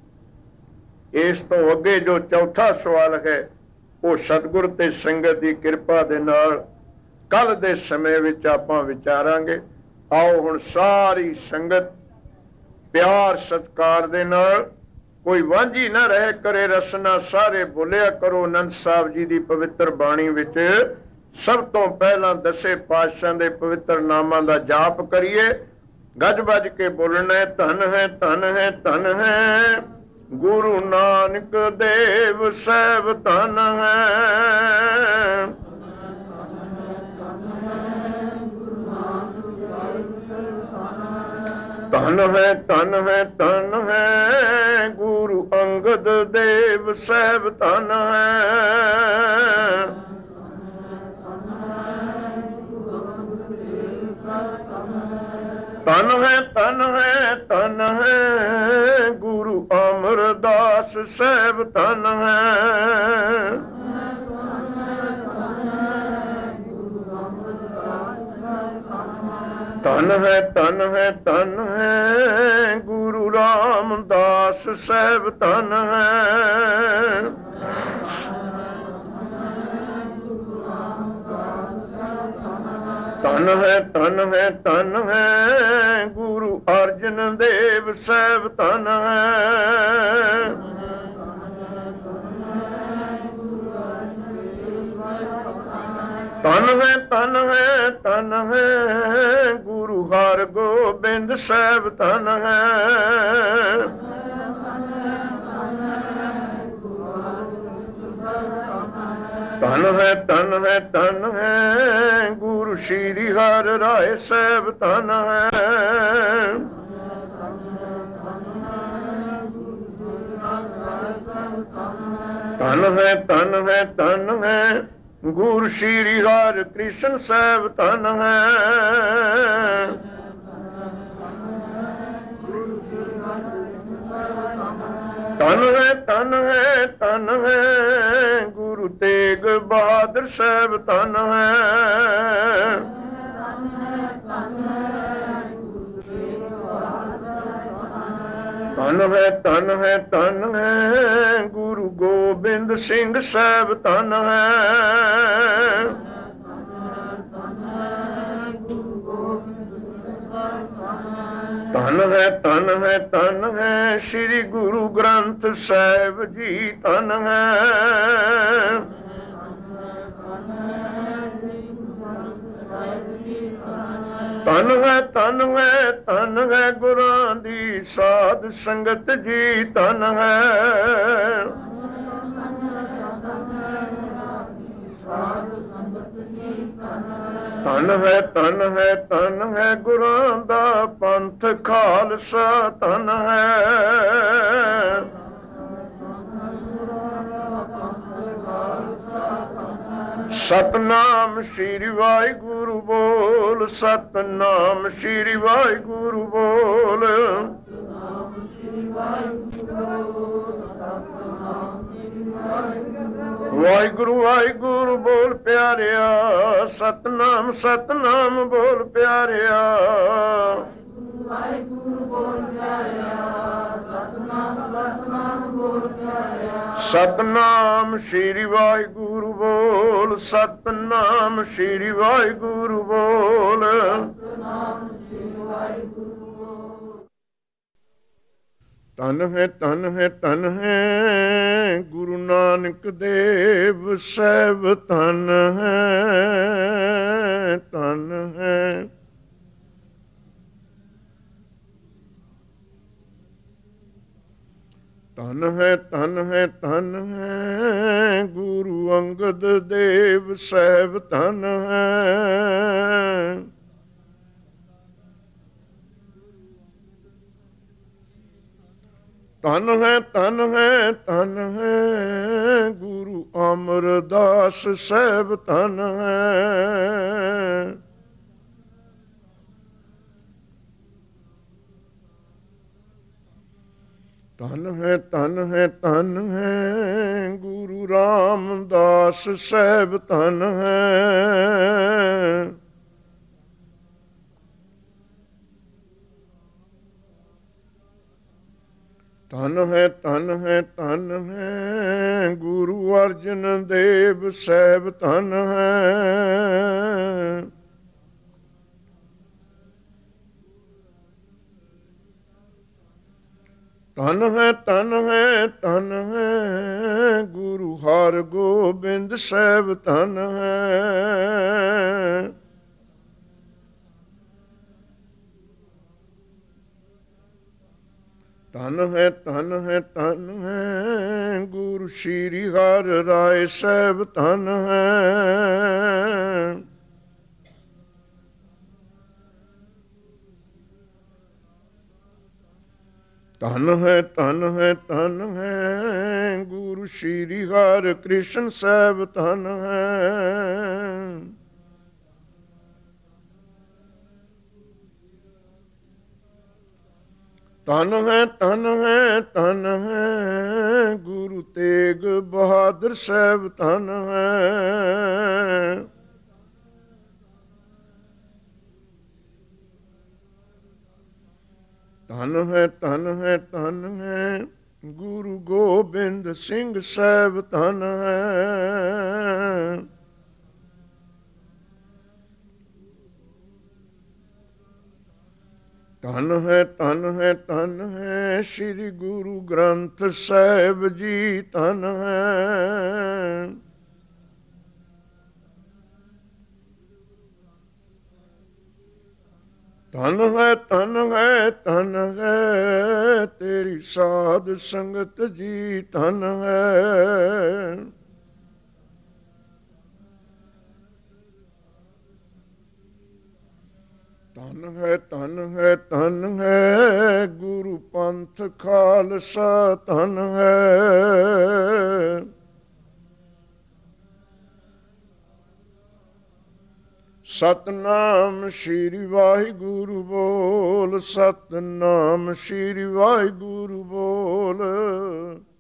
ਇਸ ਤੋਂ ਅੱਗੇ ਜੋ ਚੌਥਾ ਸਵਾਲ ਹੈ ਉਹ ਸਤਿਗੁਰ ਤੇ ਸੰਗਤ ਦੀ ਕਿਰਪਾ ਦੇ ਨਾਲ ਕੱਲ ਦੇ ਸਮੇਂ ਵਿੱਚ ਆਪਾਂ ਵਿਚਾਰਾਂਗੇ। ਆਓ ਹੁਣ ਸਾਰੀ ਸੰਗਤ ਪਿਆਰ ਸਤਿਕਾਰ ਦੇ ਨਾਲ, ਕੋਈ ਵਾਂਝੀ ਨਾ ਰਹਿ ਕਰੇ ਰਸਨਾ, ਸਾਰੇ ਬੋਲਿਆ ਕਰੋ ਆਨੰਦ ਸਾਹਿਬ ਜੀ ਦੀ ਪਵਿੱਤਰ ਬਾਣੀ ਵਿੱਚ। ਸਭ ਤੋਂ ਪਹਿਲਾਂ ਦਸੇ ਪਾਤਸ਼ਾਹਾਂ ਦੇ ਪਵਿੱਤਰ ਨਾਮਾਂ ਦਾ ਜਾਪ ਕਰੀਏ। ਗੱਜ ਵੱਜ ਕੇ ਬੋਲਣਾ, ਧਨ ਹੈ ਧਨ ਹੈ ਧਨ ਹੈ ਗੁਰੂ ਨਾਨਕ ਦੇਵ ਸਾਹਿਬ, ਧਨ ਹੈ ਧਨ ਹੈ ਧਨ ਹੈ ਧਨ ਹੈ ਗੁਰੂ ਅੰਗਦ ਦੇਵ ਸਾਹਿਬ, ਧਨ ਹੈ ਧਨ ਹੈ ਧਨ ਹੈ ਧਨ ਹੈ ਗੁਰੂ ਅਮਰਦਾਸ ਸਾਹਿਬ, ਧਨ ਹੈ ਧਨ ਹੈ ਧਨ ਹੈ ਧਨ ਹੈ ਗੁਰੂ ਰਾਮਦਾਸ ਸਾਹਿਬ, ਧਨ ਹੈ ਧਨ ਹੈ ਧਨ ਹੈ ਧਨ ਹੈ ਗੁਰੂ ਅਰਜਨ ਦੇਵ ਸਾਹਿਬ, ਧਨ ਹੈ ਧਨ ਹੈ ਧਨ ਹੈ ਧਨ ਹੈ ਗੁਰੂ ਹਰਗੋਬਿੰਦ ਸਾਹਿਬ, ਧਨ ਹੈ ਧਨ ਹੈ ਧਨ ਹੈ ਧਨ ਹੈ ਗੁਰੂ ਸ਼੍ਰੀ ਹਰਿ ਰਾਏ ਸਾਹਿਬ, ਧਨ ਹੈ ਧਨ ਹੈ ਧਨ ਹੈ ਧਨ ਹੈ ਗੁਰੂ ਸ਼੍ਰੀ ਹਰਿ ਕ੍ਰਿਸ਼ਨ ਸਾਹਿਬ, ਧਨ ਹੈ ਧਨ ਹੈ ਧਨ ਹੈ ਧਨ ਹੈ ਗੁਰੂ ਤੇਗ ਬਹਾਦਰ ਸਾਹਿਬ, ਧਨ ਹੈ ਧਨ ਹੈ ਧਨ ਹੈ ਧਨ ਹੈ ਗੁਰੂ ਗੋਬਿੰਦ ਸਿੰਘ ਸਾਹਿਬ, ਧਨ ਹੈ ਧਨ ਹੈ ਧਨ ਹੈ ਧਨ ਹੈ ਸ੍ਰੀ ਗੁਰੂ ਗ੍ਰੰਥ ਸਾਹਿਬ ਜੀ, ਧਨ ਹੈ ਧਨ ਹੈ ਧਨ ਹੈ ਧਨ ਹੈ ਗੁਰਾਂ ਦੀ ਸਾਧ ਸੰਗਤ ਜੀ ਧਨ ਹੈ। ਧਨ ਹੈ ਧਨ ਹੈ ਧਨ ਹੈ ਗੁਰਾਂ ਦਾ ਪੰਥ ਖਾਲਸਾ ਧਨ ਹੈ। ਸਤਨਾਮ ਸ਼੍ਰੀ ਵਾਹਿਗੁਰੂ ਬੋਲ, ਸਤਨਾਮ ਸ਼੍ਰੀ ਵਾਹਿਗੁਰੂ ਬੋਲ। ਵਾਹਿਗੁਰੂ ਵਾਹਿਗੁਰੂ ਬੋਲ ਪਿਆਰਿਆ, ਸਤਨਾਮ ਸਤਨਾਮ ਬੋਲ ਪਿਆਰਿਆ। ਵਾਹਿਗੁਰੂ ਬੋਲ ਪਿਆਰਿਆ, ਸਤਨਾਮ ਸਤਨਾਮ ਬੋਲ ਪਿਆਰਿਆ। ਸਤਨਾਮ ਸ਼੍ਰੀ ਵਾਹਿਗੁਰੂ ਬੋਲ, ਸਤਨਾਮ ਸ਼੍ਰੀ ਵਾਹਿਗੁਰੂ ਬੋਲ। ਸਤਨਾਮ ਸ਼੍ਰੀ ਵਾਹਿਗੁਰੂ ਬੋਲ। ਧਨ ਹੈ ਧਨ ਹੈ ਧਨ ਹੈ ਗੁਰੂ ਨਾਨਕ ਦੇਵ ਸਾਹਿਬ ਧਨ ਹੈ ਧਨ ਹੈ। ਧਨ ਹੈ ਧਨ ਹੈ ਧਨ ਹੈ ਗੁਰੂ ਅੰਗਦ ਦੇਵ ਸਾਹਿਬ ਧਨ ਹੈ। ਧਨ ਹੈ ਧਨ ਹੈ ਧਨ ਹੈ ਗੁਰੂ ਅਮਰਦਾਸ ਸਾਹਿਬ ਧਨ ਹੈ। ਧਨ ਹੈ ਧਨ ਹੈ ਧਨ ਹੈ ਗੁਰੂ ਰਾਮਦਾਸ ਸਾਹਿਬ ਧਨ ਹੈ। ਧਨ ਹੈ ਧਨ ਹੈ ਧਨ ਹੈ ਗੁਰੂ ਅਰਜਨ ਦੇਵ ਸਾਹਿਬ ਧਨ ਹੈ। ਧਨ ਹੈ ਧਨ ਹੈ ਧਨ ਹੈ ਗੁਰੂ ਹਰਗੋਬਿੰਦ ਸਾਹਿਬ ਧਨ ਹੈ। ਧਨ ਹੈ ਧਨ ਹੈ ਧਨ ਹੈ ਗੁਰੂ ਸ਼੍ਰੀ ਹਰਿ ਰਾਏ ਸਾਹਿਬ ਧਨ ਹੈ। ਧਨ ਹੈ ਧਨ ਹੈ ਧਨ ਹੈ ਗੁਰੂ ਸ਼੍ਰੀ ਹਰਿ ਕ੍ਰਿਸ਼ਨ ਸਾਹਿਬ ਧਨ ਹੈ। ਧਨ ਹੈ ਧਨ ਹੈ ਧਨ ਹੈ ਗੁਰੂ ਤੇਗ ਬਹਾਦਰ ਸਾਹਿਬ ਧਨ ਹੈ। ਧਨ ਹੈ ਧਨ ਹੈ ਧਨ ਹੈ ਗੁਰੂ ਗੋਬਿੰਦ ਸਿੰਘ ਸਾਹਿਬ ਧਨ ਹੈ। ਧਨ ਹੈ ਧਨ ਹੈ ਧਨ ਹੈ ਸ੍ਰੀ ਗੁਰੂ ਗ੍ਰੰਥ ਸਾਹਿਬ ਜੀ ਧਨ ਹੈ। ਧਨ ਹੈ ਧਨ ਹੈ ਧਨ ਹੈ ਤੇਰੀ ਸਾਧ ਸੰਗਤ ਜੀ ਧਨ ਹੈ। ਧਨ ਹੈ ਧਨ ਹੈ ਧਨ ਹੈ ਗੁਰੂ ਪੰਥ ਖਾਲਸਾ ਧਨ ਹੈ। ਸਤਨਾਮ ਸ਼੍ਰੀ ਵਾਹਿਗੁਰੂ ਬੋਲ, ਸਤਨਾਮ ਸ਼੍ਰੀ ਵਾਹਿਗੁਰੂ ਬੋਲ।